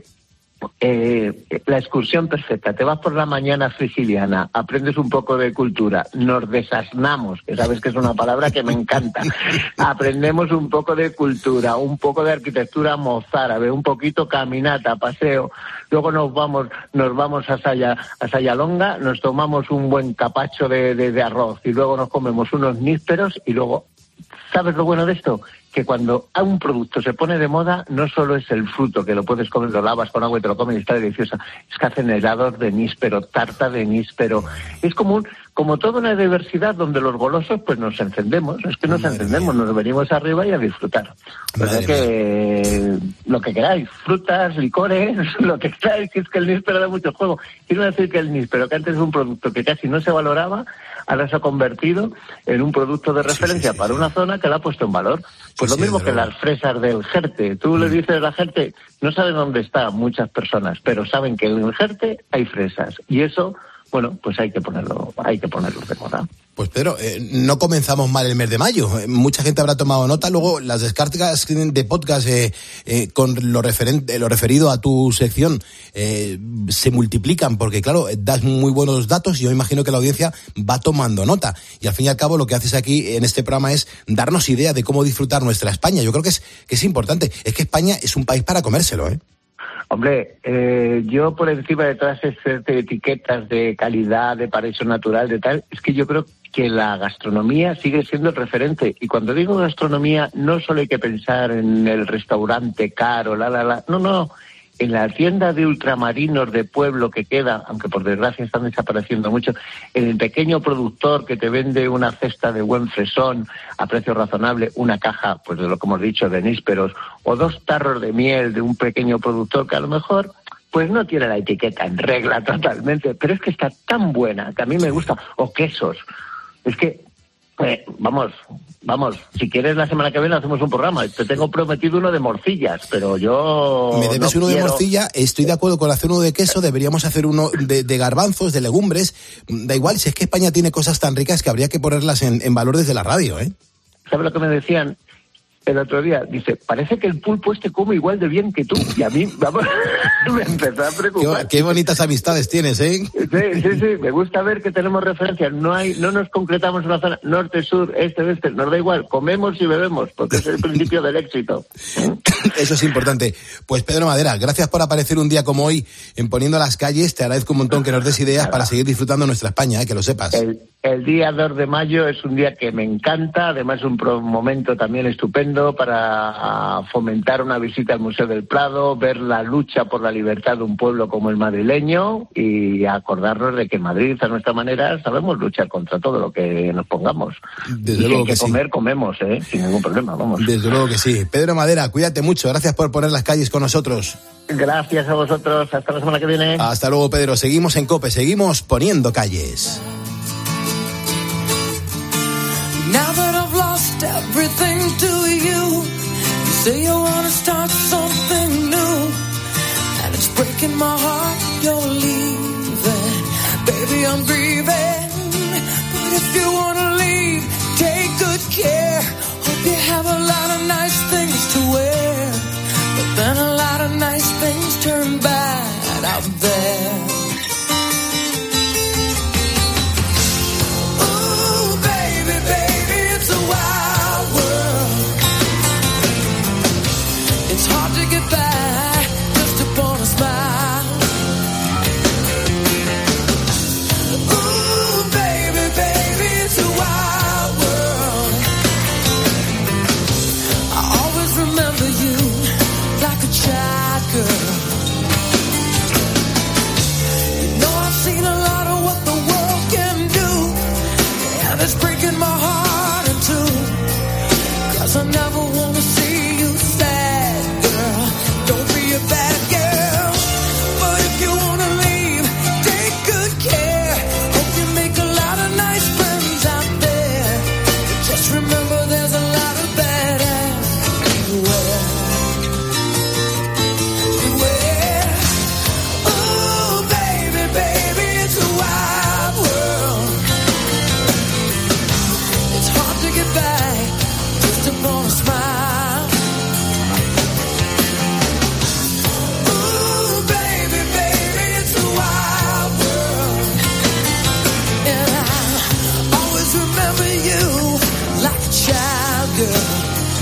U: eh, la excursión perfecta. Te vas por la mañana siciliana, aprendes un poco de cultura, nos desasnamos, que sabes que es una palabra que me encanta. Aprendemos un poco de cultura, un poco de arquitectura mozárabe, un poquito caminata, paseo. Luego nos vamos, nos vamos a Saya, a Sayalonga, nos tomamos un buen capacho de, de, de arroz y luego nos comemos unos nísperos y luego, ¿sabes lo bueno de esto? Que cuando un producto se pone de moda, no solo es el fruto, que lo puedes comer, lo lavas con agua y te lo comes y está deliciosa, es que hacen helados de níspero, tarta de níspero. Es como un, como toda una diversidad donde los golosos pues nos encendemos, es que nos Madre encendemos, mía. Nos venimos arriba y a disfrutar. O sea que lo que queráis, frutas, licores, lo que queráis, que es que el níspero da mucho juego. Quiero decir que el níspero, que antes es un producto que casi no se valoraba, ahora se ha convertido en un producto de referencia sí, sí, para sí. una zona que la ha puesto en valor. Pues sí, lo mismo sí, que las fresas del Jerte. Tú mm. le dices a la Jerte, no saben dónde están muchas personas, pero saben que en el Jerte hay fresas. Y eso, bueno, pues hay que ponerlo, hay que ponerlo de moda.
A: Pues Pedro, eh, no comenzamos mal el mes de mayo. Eh, mucha gente habrá tomado nota. Luego las descargas de podcast eh, eh, con lo, referente, lo referido a tu sección eh, se multiplican porque, claro, das muy buenos datos y yo imagino que la audiencia va tomando nota. Y al fin y al cabo lo que haces aquí en este programa es darnos idea de cómo disfrutar nuestra España. Yo creo que es, que es importante. Es que España es un país para comérselo, ¿eh?
U: Hombre, eh, yo por encima de todas esas etiquetas de calidad, de paraíso natural, de tal, es que yo creo que la gastronomía sigue siendo el referente. Y cuando digo gastronomía, no solo hay que pensar en el restaurante caro, la, la, la. No, no. En la tienda de ultramarinos de pueblo que queda, aunque por desgracia están desapareciendo mucho, en el pequeño productor que te vende una cesta de buen fresón a precio razonable, una caja, pues de lo que hemos dicho, de nísperos, o dos tarros de miel de un pequeño productor que a lo mejor pues no tiene la etiqueta en regla totalmente, pero es que está tan buena que a mí me gusta, o quesos. Es que, eh, vamos, vamos, si quieres la semana que viene hacemos un programa. Te tengo prometido uno de morcillas, pero yo
A: me debes
U: no
A: uno
U: quiero...
A: de morcilla, estoy de acuerdo con hacer uno de queso, deberíamos hacer uno de, de garbanzos, de legumbres. Da igual, si es que España tiene cosas tan ricas que habría que ponerlas en, en valor desde la radio, ¿eh?
U: ¿Sabes lo que me decían el otro día? Dice, parece que el pulpo este come igual de bien que tú. Y a mí, vamos, me empezó a preocupar.
A: Qué, qué bonitas amistades tienes, ¿eh?
U: Sí, sí, sí. Me gusta ver que tenemos referencias. No hay, no nos concretamos en una zona norte, sur, este, oeste. Nos da igual. Comemos y bebemos, porque es el principio del éxito.
A: Eso es importante. Pues Pedro Madera, gracias por aparecer un día como hoy en Poniendo las Calles. Te agradezco un montón que nos des ideas para seguir disfrutando nuestra España, ¿eh? Que lo sepas.
U: El, el día dos de mayo es un día que me encanta. Además, un pro, momento también estupendo. estupendo para fomentar una visita al Museo del Prado, ver la lucha por la libertad de un pueblo como el madrileño y acordarnos de que en Madrid, a nuestra manera, sabemos luchar contra todo lo que nos pongamos.
A: Desde
U: y
A: luego
U: que,
A: que
U: que comer,
A: sí.
U: comemos, ¿eh? Sin ningún problema, vamos.
A: Desde luego que sí. Pedro Madera, cuídate mucho. Gracias por poner las calles con nosotros.
U: Gracias a vosotros. Hasta la semana que viene.
A: Hasta luego, Pedro. Seguimos en COPE, seguimos poniendo calles.
Q: Now that I've lost everything to you, you say you wanna start something new, and it's breaking my heart you're leaving. Baby, I'm grieving, but if you wanna leave, take good care. Hope you have a lot of nice things to wear, but then a lot of nice things turn bad out there. Ooh, baby, baby, it's a wild world. It's hard to get by just upon a smile. Ooh, baby, baby, it's a wild world. I always remember you like a child girl. You know I've seen a lot of what the world can do, and it's breaking my heart in two, 'cause I never wanna see you sad, girl. Don't be a bad girl, but if you wanna leave, take good care. Hope you make a lot of nice friends out there, but just remember there's a lot of bad ass everywhere. Beware. Ooh, baby, baby, it's a wild world. It's hard to get back just upon a smile. Ooh, baby, baby, it's a wild world. And I always remember you like a child girl.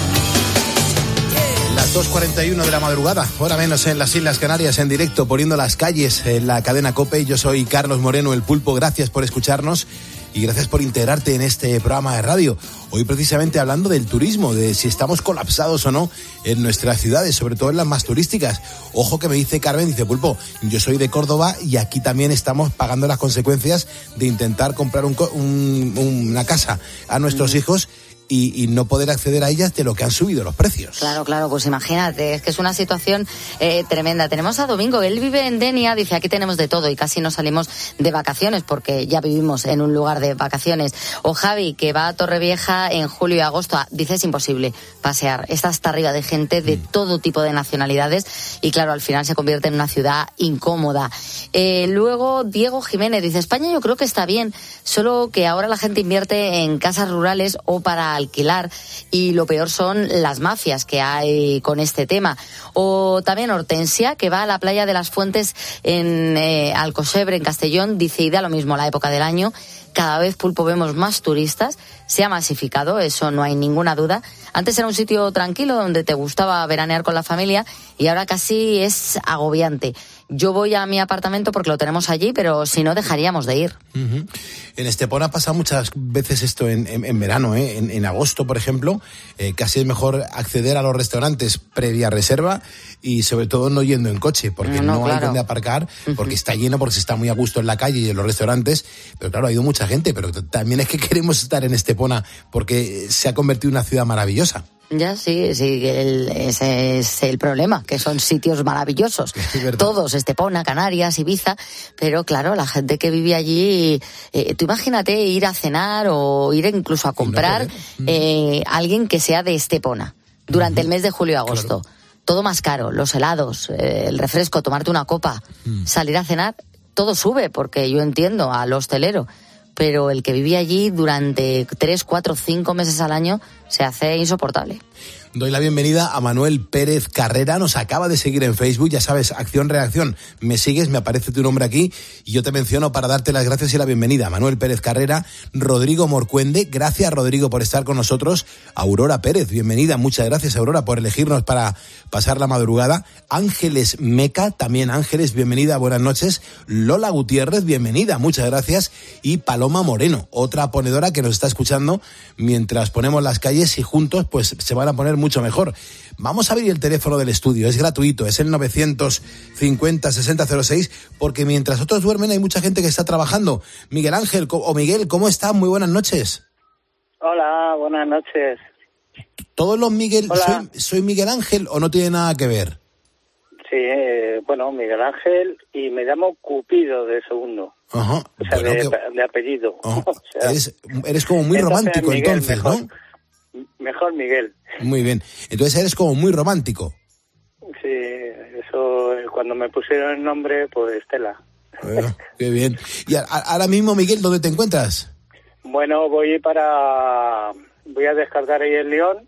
A: Las dos cuarenta y uno de la madrugada, hora menos en las Islas Canarias, en directo, poniendo las calles en la cadena COPE. Yo soy Carlos Moreno, el Pulpo. Gracias por escucharnos y gracias por integrarte en este programa de radio. Hoy precisamente hablando del turismo, de si estamos colapsados o no en nuestras ciudades, sobre todo en las más turísticas. Ojo que me dice Carmen, dice Pulpo, yo soy de Córdoba y aquí también estamos pagando las consecuencias de intentar comprar un, un, una casa a nuestros mm. hijos y, y no poder acceder a ellas de lo que han subido los precios.
J: Claro, claro, pues imagínate, es que es una situación eh, tremenda. Tenemos a Domingo, él vive en Denia, dice aquí tenemos de todo y casi no salimos de vacaciones porque ya vivimos en un lugar de vacaciones. O Javi, que va a Torrevieja en julio y agosto, dice es imposible pasear, está hasta arriba de gente de todo tipo de nacionalidades y claro, al final se convierte en una ciudad incómoda. Eh, luego Diego Jiménez dice España yo creo que está bien, solo que ahora la gente invierte en casas rurales o para alquilar y lo peor son las mafias que hay con este tema. O también Hortensia, que va a la playa de las Fuentes en eh, Alcosebre, en Castellón, dice y da lo mismo la época del año. Cada vez, Pulpo, vemos más turistas, se ha masificado, eso no hay ninguna duda. Antes era un sitio tranquilo donde te gustaba veranear con la familia y ahora casi es agobiante. Yo voy a mi apartamento porque lo tenemos allí, pero si no dejaríamos de ir.
A: Uh-huh. En Estepona pasa muchas veces esto en, en, en verano, ¿eh? en, en agosto, por ejemplo, eh, casi es mejor acceder a los restaurantes previa reserva y sobre todo no yendo en coche, porque no, no, no claro. hay donde aparcar, porque uh-huh. está lleno, porque se está muy a gusto en la calle y en los restaurantes, pero claro, ha ido mucha gente, pero también es que queremos estar en Estepona porque se ha convertido en una ciudad maravillosa.
J: Ya, sí, sí, el, ese es el problema, que son sitios maravillosos. Todos, Estepona, Canarias, Ibiza, pero claro, la gente que vive allí, eh, tú imagínate ir a cenar o ir incluso a comprar no eh, alguien que sea de Estepona durante uh-huh. el mes de julio y agosto. Claro. Todo más caro, los helados, eh, el refresco, tomarte una copa, uh-huh. salir a cenar, todo sube, porque yo entiendo al hostelero. Pero el que vive allí durante tres, cuatro, cinco meses al año se hace insoportable.
A: Doy la bienvenida a Manuel Pérez Carrera, nos acaba de seguir en Facebook, ya sabes, Acción Reacción, me sigues, me aparece tu nombre aquí y yo te menciono para darte las gracias y la bienvenida. Manuel Pérez Carrera, Rodrigo Morcuende, gracias Rodrigo por estar con nosotros, Aurora Pérez, bienvenida, muchas gracias Aurora por elegirnos para pasar la madrugada, Ángeles Meca, también Ángeles, bienvenida, buenas noches, Lola Gutiérrez, bienvenida, muchas gracias, y Paloma Moreno, otra ponedora que nos está escuchando mientras ponemos las calles calles y juntos pues se van a poner mucho mejor. Vamos a abrir el teléfono del estudio, es gratuito, es el novecientos cincuenta sesenta cero seis, porque mientras otros duermen hay mucha gente que está trabajando. Miguel Ángel o Miguel, ¿cómo están? Muy buenas noches.
E: Hola, buenas noches.
A: ¿Todos los Miguel, soy, soy Miguel Ángel o no tiene nada que ver?
E: Sí, eh, bueno, Miguel Ángel, y me llamo Cupido de segundo.
A: Ajá.
E: O sea,
A: Bueno,
E: de,
A: que-
E: de apellido.
A: Ajá.
E: O sea,
A: Eres, eres como muy
E: entonces,
A: romántico
E: Miguel,
A: entonces,
E: mejor,
A: ¿no?
E: Mejor Miguel.
A: Muy bien. Entonces eres como muy romántico.
E: Sí, eso, eh, cuando me pusieron el nombre, pues Estela.
A: Bueno, qué bien. Y a- a- ahora mismo, Miguel, ¿dónde te encuentras?
E: Bueno, voy para... Voy a descargar ahí el León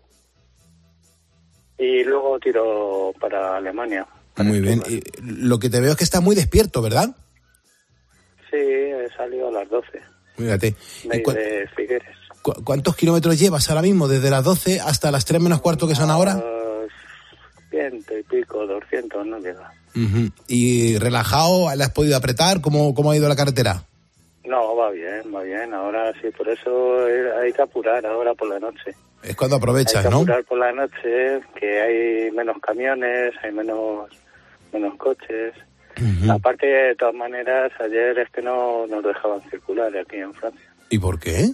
E: y luego tiro para Alemania.
A: Muy bien. Y lo que te veo es que estás muy despierto, ¿verdad?
E: Sí, he salido a las doce.
A: Fíjate.
E: De,
A: ¿Y cua-
E: de Figueres.
A: cu- ¿Cuántos kilómetros llevas ahora mismo? Desde las doce hasta las tres menos cuarto que son ahora.
E: Pues, ciento y pico, doscientos, no llega.
A: Ujú. ¿Y relajado? ¿Le has podido apretar? ¿Cómo, cómo ha ido la carretera?
E: No, va bien, va bien. Ahora sí, por eso eh, hay que apurar ahora por la noche.
A: Es cuando
E: Hay
A: aprovechas,
E: que
A: ¿no?
E: apurar por la noche, que hay menos camiones, hay menos menos coches.
A: Ujú.
E: Aparte, de todas maneras, ayer es que no nos dejaban circular aquí en Francia.
A: ¿Y por qué?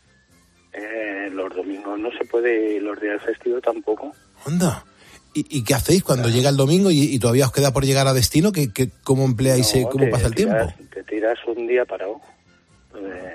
E: Eh, los domingos no se puede y los días festivos tampoco.
A: Anda. ¿Y, y qué hacéis cuando llega el domingo y, y todavía os queda por llegar a destino? ¿Qué, qué- ¿Cómo empleáis, eh,
E: No,
A: cómo
E: te
A: pasa el tiempo?
E: tiras- Te tiras un día parado, donde,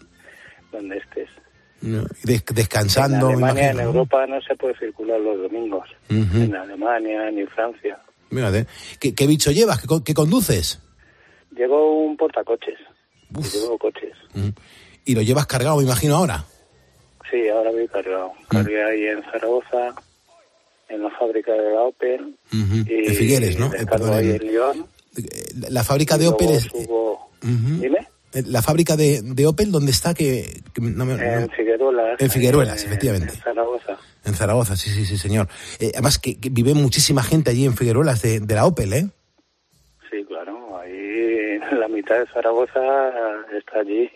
E: donde estés.
A: No, y des- descansando,
E: en
A: me
E: Alemania,
A: imagino,
E: en
A: ¿no?
E: Europa no se puede circular los domingos.
A: Ujú.
E: En Alemania ni Francia.
A: Mírate. ¿Qué, qué bicho llevas? ¿Qué, co- qué conduces?
E: Llevo un portacoches. Llevo coches.
A: Ujú. Y lo llevas cargado, me imagino, ahora.
E: Sí, ahora voy cargado. Cargué ahí en Zaragoza, en la fábrica de la Opel.
A: Ujú.
E: Y
A: En Figueres, ¿no? Eh,
E: descargo
A: perdón,
E: ahí
A: en-
E: en Lyon.
A: La, la fábrica
E: y
A: de Opel
E: luego
A: es...
E: subo-
A: Ujú.
E: Dime.
A: Eh, La fábrica de, de Opel, ¿dónde está? Que, que no me-
E: En
A: no-
E: Figueruelas.
A: En Figueruelas,
E: en-
A: efectivamente.
E: En Zaragoza.
A: En Zaragoza, sí, sí, sí, señor. Eh, además, que, que vive muchísima gente allí en Figueruelas de, de la Opel, ¿eh?
E: Sí, claro. Ahí la mitad de Zaragoza está allí.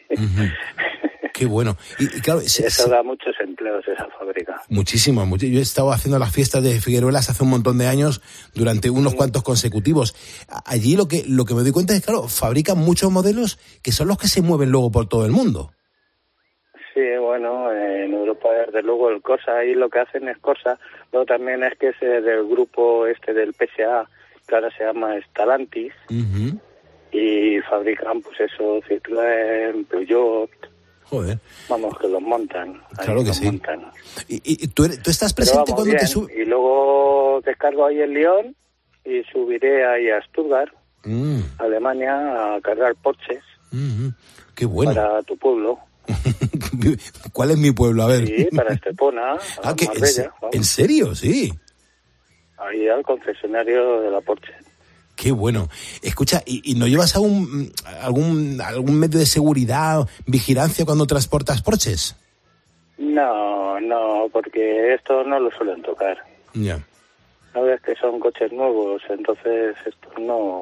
A: Qué bueno. Y, y claro, se-
E: Eso
A: se-
E: da muchos empleos, esa fábrica.
A: muchísimo, mucho. Yo he estado haciendo las fiestas de Figueruelas hace un montón de años, durante unos cuantos consecutivos. A- Allí lo que, lo que me doy cuenta es, claro, fabrican muchos modelos que son los que se mueven luego por todo el mundo.
E: Sí, bueno, en Europa desde luego el Corsa, ahí lo que hacen es Corsa. Luego también es que es del grupo este del P S A, que ahora se llama Stellantis,
A: Ujú.
E: y fabrican pues eso, Citroën, Peugeot,
A: Joder,
E: vamos, que los montan. ahí
A: claro que
E: los
A: sí.
E: montan.
A: Y, y- y tú, eres- tú estás
E: Pero
A: presente
E: vamos,
A: cuando te
E: bien.
A: subes.
E: Y luego descargo ahí en Lyon y subiré ahí a Stuttgart,
A: Mm,
E: Alemania, a cargar Porsches
A: mm, qué bueno.
E: para tu pueblo.
A: ¿Cuál es mi pueblo? A ver.
E: Sí, para Estepona, a
A: Ah, ¿qué? ¿En,
E: Marbella,
A: se-
E: vamos.
A: ¿En serio? Sí.
E: Ahí al concesionario de la Porsche.
A: Qué bueno. Escucha, ¿y, y no llevas algún, algún, algún medio de seguridad, vigilancia cuando transportas Porsches?
E: No, no, porque esto no lo suelen tocar.
A: Ya.
E: No ves que son coches nuevos, entonces esto no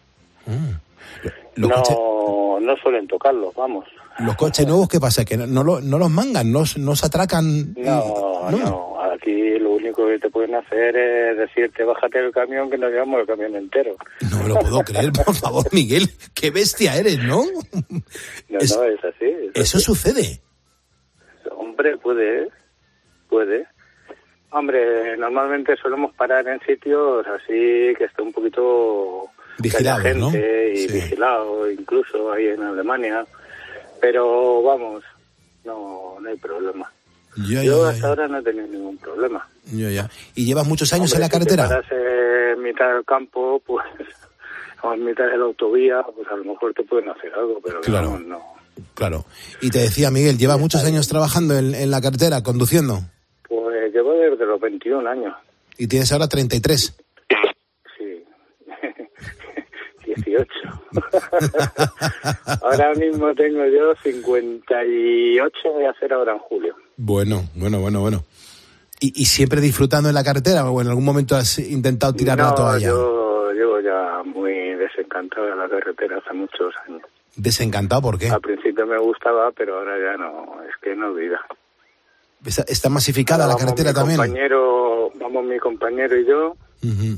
A: Los,
E: no,
A: coches,
E: no suelen tocarlos, vamos.
A: los coches nuevos, ¿qué pasa? ¿Que no, no, lo- no los mangan? ¿No, no se atracan? y-
E: No, no, aquí lo único que te pueden hacer es decirte bájate del camión que nos llevamos el camión entero.
A: No me lo puedo creer, por favor, Miguel. Qué bestia eres, ¿no?
E: No,
A: Es-
E: no, es así. es
A: Eso
E: así.
A: sucede.
E: Hombre, puede, puede. Hombre, normalmente solemos parar en sitios así que esté un poquito
A: Vigilados,
E: que haya
A: ¿no?
E: gente y
A: Sí.
E: vigilado, incluso ahí en Alemania. Pero vamos, no, no hay problema.
A: Ya,
E: Yo
A: ya,
E: hasta
A: ya,
E: ahora no he tenido ningún problema.
A: ya, ya. ¿Y llevas muchos años
E: Hombre,
A: en la
E: si te
A: carretera?
E: paras en mitad del campo, pues, o en mitad de la autovía, pues a lo mejor te pueden hacer algo, pero
A: Claro.
E: vamos, no.
A: Claro. Y te decía, Miguel, ¿llevas muchos años trabajando en, en la carretera, conduciendo?
E: Pues llevo desde los veintiún años.
A: Y tienes ahora treinta y tres.
E: Sí. dieciocho. Ahora mismo tengo yo cincuenta y ocho, voy a hacer ahora en julio.
A: Bueno, bueno, bueno, bueno. ¿Y, y siempre disfrutando en la carretera o en algún momento has intentado tirar la
E: No,
A: toalla?
E: yo llevo ya muy desencantado de la carretera hace muchos años.
A: Desencantado, ¿por qué?
E: Al principio me gustaba, pero ahora ya no, es que no vida.
A: Está, está masificada
E: Ahora
A: la carretera
E: mi
A: también.
E: Compañero, vamos mi compañero y yo.
A: Uh-huh.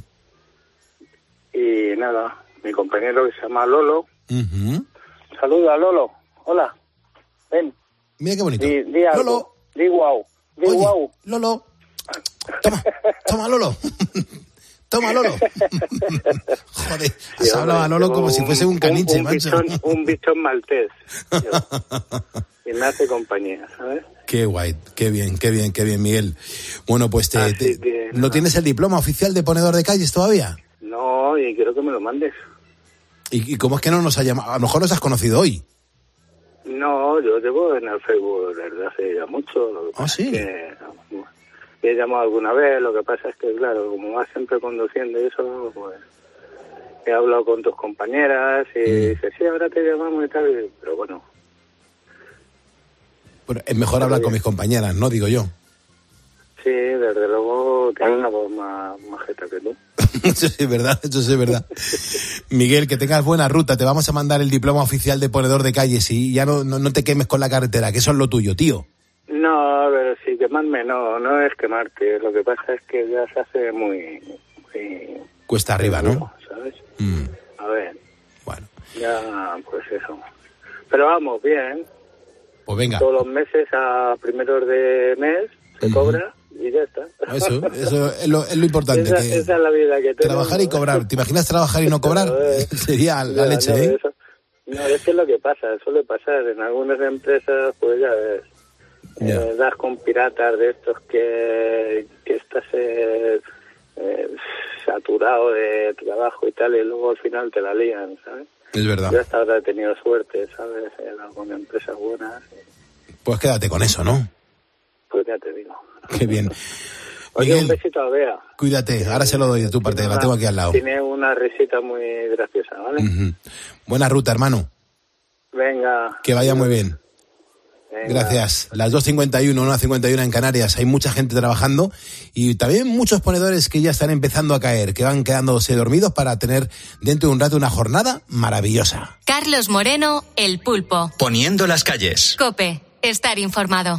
E: Y nada, mi compañero que se llama Lolo.
A: Uh-huh.
E: Saluda, Lolo. Hola. Ven.
A: Mira qué bonito.
E: Di, di algo.
A: Lolo.
E: Di guau. Di
A: Oye,
E: guau.
A: Lolo. Toma, toma, Lolo. Toma, Lolo. Joder, has
E: Sí,
A: hablado a Lolo como
E: un,
A: si fuese un caniche,
E: un, un
A: macho.
E: Bichón, un bichón maltés. Y me hace compañía, ¿sabes?
A: Qué guay, qué bien, qué bien, qué bien, Miguel. Bueno, pues te, te,
E: que,
A: ¿no tienes el diploma oficial de ponedor de calles todavía?
E: No, y quiero que me lo mandes.
A: ¿Y, y cómo es que no nos ha llamado? A lo mejor nos has conocido hoy.
E: No, yo llevo en el Facebook desde hace ya mucho. Lo que
A: ¿Ah, sí?
E: Que, he llamado alguna vez, lo que pasa es que, claro, como vas siempre conduciendo y eso, pues he hablado con tus compañeras y
A: Mm.
E: dices, sí, ahora te llamamos y tal, pero bueno.
A: Bueno, es mejor hablar con mis compañeras, ¿no? Digo yo.
E: Sí, desde luego tienes una voz más majeta que tú.
A: Eso sí es verdad, eso sí es verdad. Miguel, que tengas buena ruta. Te vamos a mandar el diploma oficial de ponedor de calles y ya no, no, no te quemes con la carretera, que eso es lo tuyo, tío.
E: No, pero sí, quemarme no, no es quemarte. Lo que pasa es que ya se hace muy... muy
A: Cuesta arriba, ¿no?
E: ¿Sabes?
A: Mm.
E: A ver.
A: Bueno.
E: Ya, pues eso. Pero vamos, bien.
A: Pues venga.
E: Todos los meses a primeros de mes se uh-huh. cobra y ya está.
A: Eso, eso es lo, es lo importante.
E: Esa,
A: que
E: esa es la vida que tenemos.
A: Trabajar y cobrar. ¿Te imaginas trabajar y no cobrar? Sería la
E: no,
A: leche,
E: no,
A: ¿eh?
E: Eso, no, es que es lo que pasa, suele pasar. En algunas empresas, pues ya ves, eh, das con piratas de estos que, que estás eh, eh, saturado de trabajo y tal, y luego al final te la lían, ¿sabes?
A: Es verdad.
E: Yo hasta ahora he tenido suerte, ¿sabes? En algunas empresas buenas.
A: Pues quédate con eso, ¿no?
E: Pues ya te digo.
A: Qué bien.
E: Oye,
A: Miguel,
E: un besito a Bea.
A: Cuídate, ahora se lo doy de tu parte, la tengo aquí al lado.
E: Tiene una risita muy graciosa, ¿vale?
A: Uh-huh. Buena ruta, hermano.
E: Venga.
A: Que vaya muy bien.
E: Venga.
A: Gracias. Las dos cincuenta y uno, una cincuenta y uno en Canarias. Hay mucha gente trabajando y también muchos ponedores que ya están empezando a caer, que van quedándose dormidos para tener dentro de un rato una jornada maravillosa.
C: Carlos Moreno, El Pulpo.
B: Poniendo las calles.
C: COPE. Estar informado.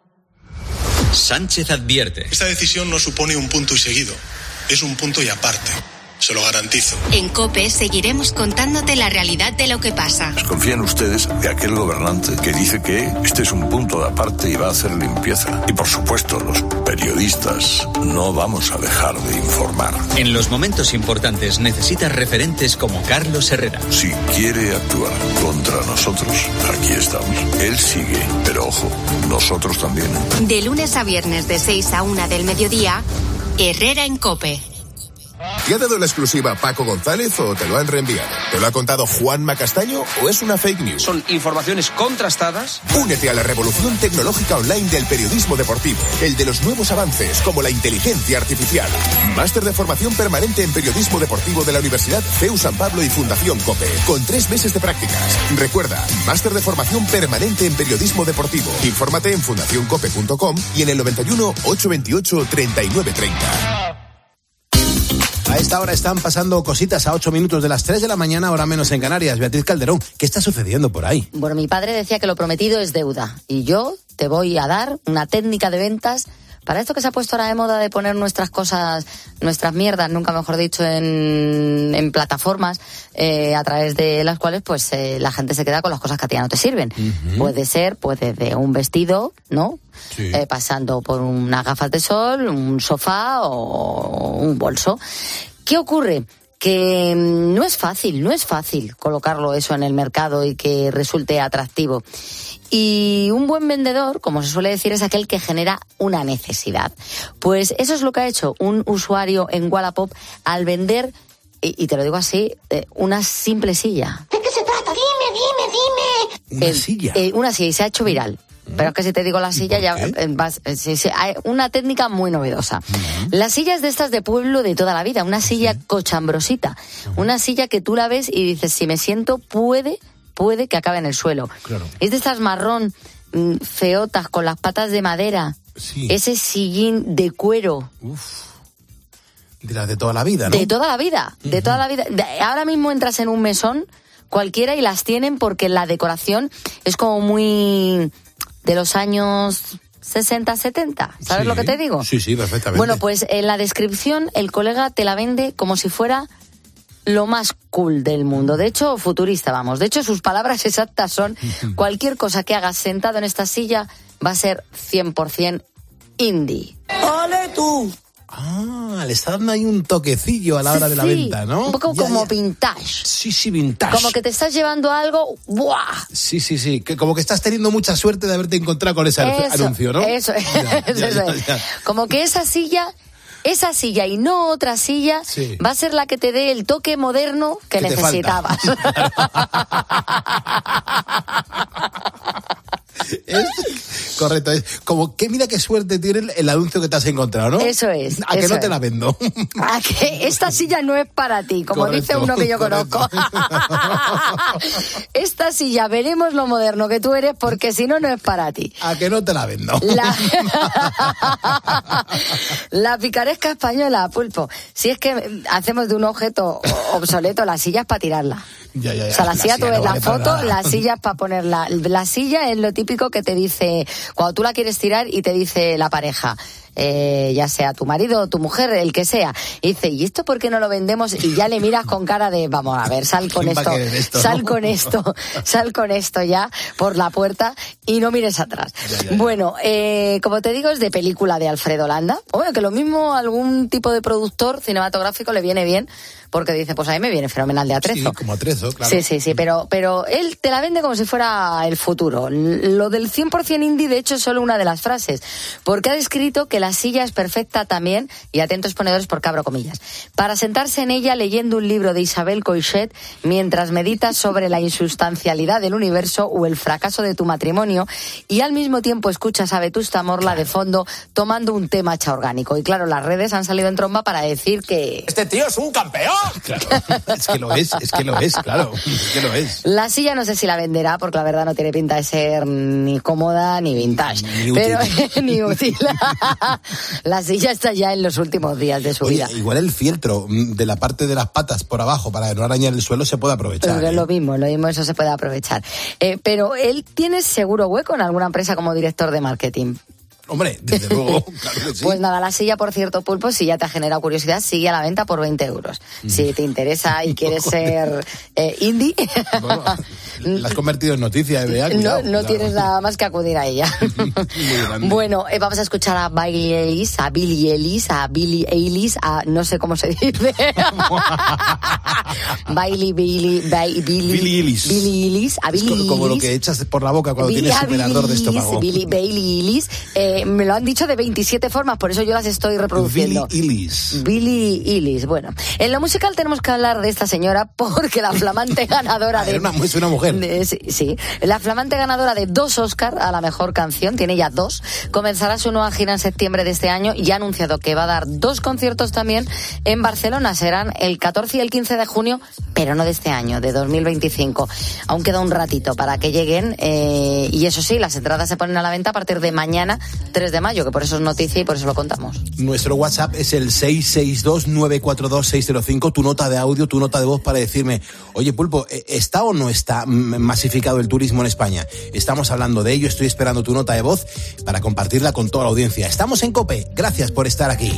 B: Sánchez advierte.
F: Esta decisión no supone un punto y seguido. Es un punto y aparte. Se lo garantizo.
C: En COPE seguiremos contándote la realidad de lo que pasa.
V: Confían ustedes de aquel gobernante que dice que este es un punto de aparte y va a hacer limpieza. Y por supuesto, los periodistas no vamos a dejar de informar.
B: En los momentos importantes necesitas referentes como Carlos Herrera.
V: Si quiere actuar contra nosotros, aquí estamos. Él sigue, pero ojo, nosotros también.
C: De lunes a viernes de seis a una del mediodía, Herrera en COPE.
W: ¿Te ha dado la exclusiva Paco González o te lo han reenviado? ¿Te lo ha contado Juanma Castaño o es una fake news?
X: Son informaciones contrastadas.
W: Únete a la revolución tecnológica online del periodismo deportivo, el de los nuevos avances como la inteligencia artificial. Máster de formación permanente en periodismo deportivo de la Universidad C E U San Pablo y Fundación COPE, con tres meses de prácticas. Recuerda, máster de formación permanente en periodismo deportivo. Infórmate en fundación cope punto com y en el noventa y uno, ochocientos veintiocho, treinta y nueve treinta.
A: A esta hora están pasando cositas a ocho minutos de las tres de la mañana, ahora menos en Canarias. Beatriz Calderón, ¿qué está sucediendo por ahí?
J: Bueno, mi padre decía que lo prometido es deuda. Y yo te voy a dar una técnica de ventas para esto que se ha puesto ahora de moda de poner nuestras cosas, nuestras mierdas, nunca mejor dicho, en, en plataformas eh, a través de las cuales pues eh, la gente se queda con las cosas que a ti ya no te sirven. Uh-huh. Puede ser, pues desde un vestido, ¿no? Sí. Eh, pasando por unas gafas de sol, un sofá o un bolso. ¿Qué ocurre? Que no es fácil, no es fácil colocarlo eso en el mercado y que resulte atractivo. Y un buen vendedor, como se suele decir, es aquel que genera una necesidad. Pues eso es lo que ha hecho un usuario en Wallapop al vender, y, y te lo digo así, eh, una simple silla.
Y: ¿De qué se trata? Dime, dime, dime.
A: ¿Una
J: eh,
A: silla?
J: Eh, una silla, y se ha hecho viral. Pero es que si te digo la silla, ya eh, vas, eh, sí, sí, hay una técnica muy novedosa. Uh-huh. Las sillas de estas de pueblo de toda la vida, una silla uh-huh. cochambrosita, uh-huh. una silla que tú la ves y dices, si me siento, puede, puede que acabe en el suelo.
A: Claro.
J: Es de estas marrón, mm, feotas, con las patas de madera,
A: sí.
J: ese sillín de cuero.
A: Uf. De las de toda la vida, ¿no?
J: De toda la vida, uh-huh. de toda la vida. De, ahora mismo entras en un mesón, cualquiera, y las tienen porque la decoración es como muy... de los años sesenta setenta. ¿Sabes
A: Sí,
J: lo que te digo?
A: Sí, sí, perfectamente.
J: Bueno, pues en la descripción el colega te la vende como si fuera lo más cool del mundo. De hecho, futurista, vamos. De hecho, sus palabras exactas son: cualquier cosa que hagas sentado en esta silla va a ser cien por ciento indie.
A: ¡Ole tú! Ah, le está dando ahí un toquecillo a la hora
J: Sí,
A: de la
J: sí,
A: venta, ¿no?
J: un poco
A: Ya,
J: como
A: ya.
J: vintage.
A: Sí, sí, vintage.
J: Como que te estás llevando algo, ¡buah!
A: Sí, sí, sí. Que como que estás teniendo mucha suerte de haberte encontrado con ese
J: Eso,
A: anuncio, ¿no?
J: Eso,
A: Ya, ya,
J: eso
A: ya,
J: es.
A: ya.
J: Como que esa silla, esa silla y no otra silla,
A: Sí.
J: va a ser la que te dé el toque moderno que,
A: Que te
J: necesitabas.
A: Es, correcto, es como que mira qué suerte tiene el, el anuncio que te has encontrado, ¿no?
J: Eso es,
A: A que
J: eso
A: no te
J: es.
A: la vendo.
J: A que esta silla no es para ti, como
A: Correcto,
J: dice uno que yo
A: correcto.
J: conozco. Esta silla, veremos lo moderno que tú eres, porque si no, no es para ti.
A: A que no te la vendo.
J: La, la picaresca española, Pulpo. Si es que hacemos de un objeto obsoleto la silla es para tirarla.
A: Ya, ya, ya.
J: O sea, la silla, tú ves
A: no
J: la
A: vale para
J: foto,
A: nada.
J: la silla es para ponerla. La silla es lo típico que te dice, cuando tú la quieres tirar y te dice la pareja, eh, ya sea tu marido o tu mujer, el que sea, y dice, ¿y esto por qué no lo vendemos? Y ya le miras con cara de, vamos a ver, sal con
A: ¿Quién va a
J: esto,
A: querer esto,
J: sal
A: no?
J: con esto, sal con esto ya por la puerta y no mires atrás.
A: Ya, ya, ya.
J: Bueno, eh, como te digo, es de película de Alfredo Landa. O bueno, que lo mismo a algún tipo de productor cinematográfico le viene bien, porque dice, pues a mí me viene fenomenal de atrezo.
A: Sí, como atrezo, claro.
J: Sí, sí, sí, pero, pero él te la vende como si fuera el futuro. Lo del cien por ciento indie, de hecho, es solo una de las frases, porque ha descrito que la silla es perfecta también, y atentos ponedores porque abro comillas, para sentarse en ella leyendo un libro de Isabel Coixet mientras meditas sobre la insustancialidad del universo o el fracaso de tu matrimonio, y al mismo tiempo escuchas a Vetusta Morla de fondo tomando un té matcha orgánico. Y claro, las redes han salido en tromba para decir que...
D: ¡Este tío es un campeón!
A: Claro, es que lo es, es que lo es, claro, es que lo es.
J: La silla no sé si la venderá, porque la verdad no tiene pinta de ser ni cómoda ni vintage.
A: Ni útil.
J: Pero ni útil. La silla está ya en los últimos días de su
A: Oye,
J: vida.
A: igual el fieltro mm, de la parte de las patas por abajo para no arañar el suelo se puede aprovechar.
J: Pero es
A: ¿eh?
J: lo mismo, lo mismo, eso se puede aprovechar. Eh, pero él tiene seguro hueco en alguna empresa como director de marketing.
A: Hombre, desde luego, claro que sí.
J: Pues nada, la silla, por cierto, Pulpo, si ya te ha generado curiosidad, sigue a la venta por veinte euros. Si te interesa y quieres ser eh, indie,
A: Bueno, la has convertido en noticia, ¿eh?
J: no,
A: Cuidado,
J: no
A: cuidado.
J: tienes nada más que acudir a ella.
A: Muy grande.
J: Bueno, eh, vamos a escuchar a Billie Eilish, a Billie Eilish, a Billie Eilish, a no sé cómo se dice. Billie, Billie, Billie, Billie,
A: Billie Eilish.
J: Billie Eilish, a
A: Es
J: Billie
A: co- como lo
J: Eilish.
A: que echas por la boca cuando
J: Billie-
A: tienes
J: a
A: un ardor de
J: Billie
A: estómago.
J: Billie, Billie Eilish, eh, me lo han dicho de veintisiete formas, por eso yo las estoy reproduciendo.
A: Billie Eilish.
J: Billie Eilish. Bueno, en lo musical tenemos que hablar de esta señora porque la flamante ganadora de...
A: Era una, es una mujer.
J: de- sí, sí, la flamante ganadora de dos Oscar a la mejor canción, tiene ya dos, comenzará su nueva gira en septiembre de este año y ha anunciado que va a dar dos conciertos también en Barcelona. Serán el catorce y el quince de junio, pero no de este año, de dos mil veinticinco. Aún queda un ratito para que lleguen eh, y eso sí, las entradas se ponen a la venta a partir de mañana, tres de mayo, que por eso es noticia y por eso lo contamos.
A: Nuestro WhatsApp es el seis seis dos nueve cuatro dos seis cero cinco. Tu nota de audio, tu nota de voz para decirme, oye, Pulpo, ¿está o no está mm, masificado el turismo en España? Estamos hablando de ello, estoy esperando tu nota de voz para compartirla con toda la audiencia. Estamos en COPE, gracias por estar aquí.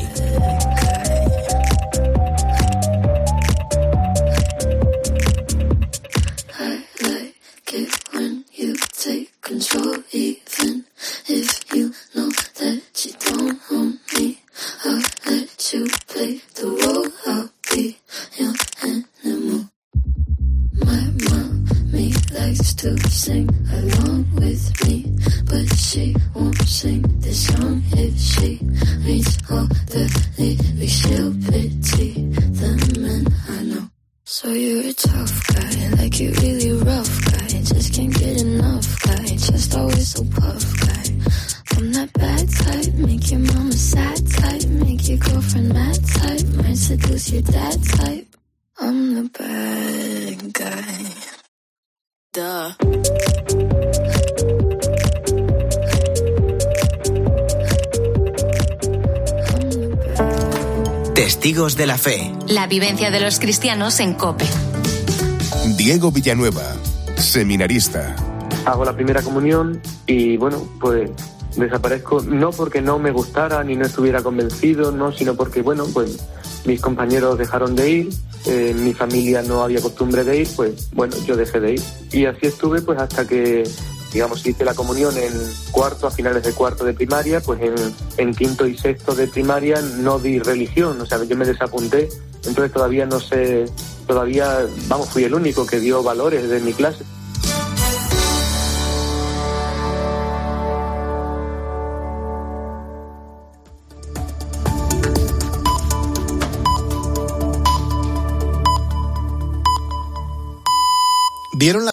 Q: To sing along with me, but she won't sing this song if she reads all the lyrics. She'll pity the men I know. So you're a tough guy, like you really rough guy. Just can't get enough guy, just always so puff guy. I'm that bad type, make your mama sad type, make your girlfriend mad type, might seduce your dad type. I'm the bad guy. Duh.
G: Testigos de la fe.
C: La vivencia de los cristianos en COPE.
W: Diego Villanueva, seminarista.
H: Hago la primera comunión y bueno, pues
D: Desaparezco no porque no me gustara ni no estuviera convencido, no, sino porque, bueno, pues mis compañeros dejaron de ir, eh, mi familia no había costumbre de ir, pues bueno, yo dejé de ir. Y así estuve pues hasta que, digamos, hice la comunión en cuarto, a finales de cuarto de primaria, pues en, en quinto y sexto de primaria no di religión, o sea, yo me desapunté, entonces todavía no sé, todavía, vamos, fui el único que dio valores de mi clase.
A: ¿Vieron la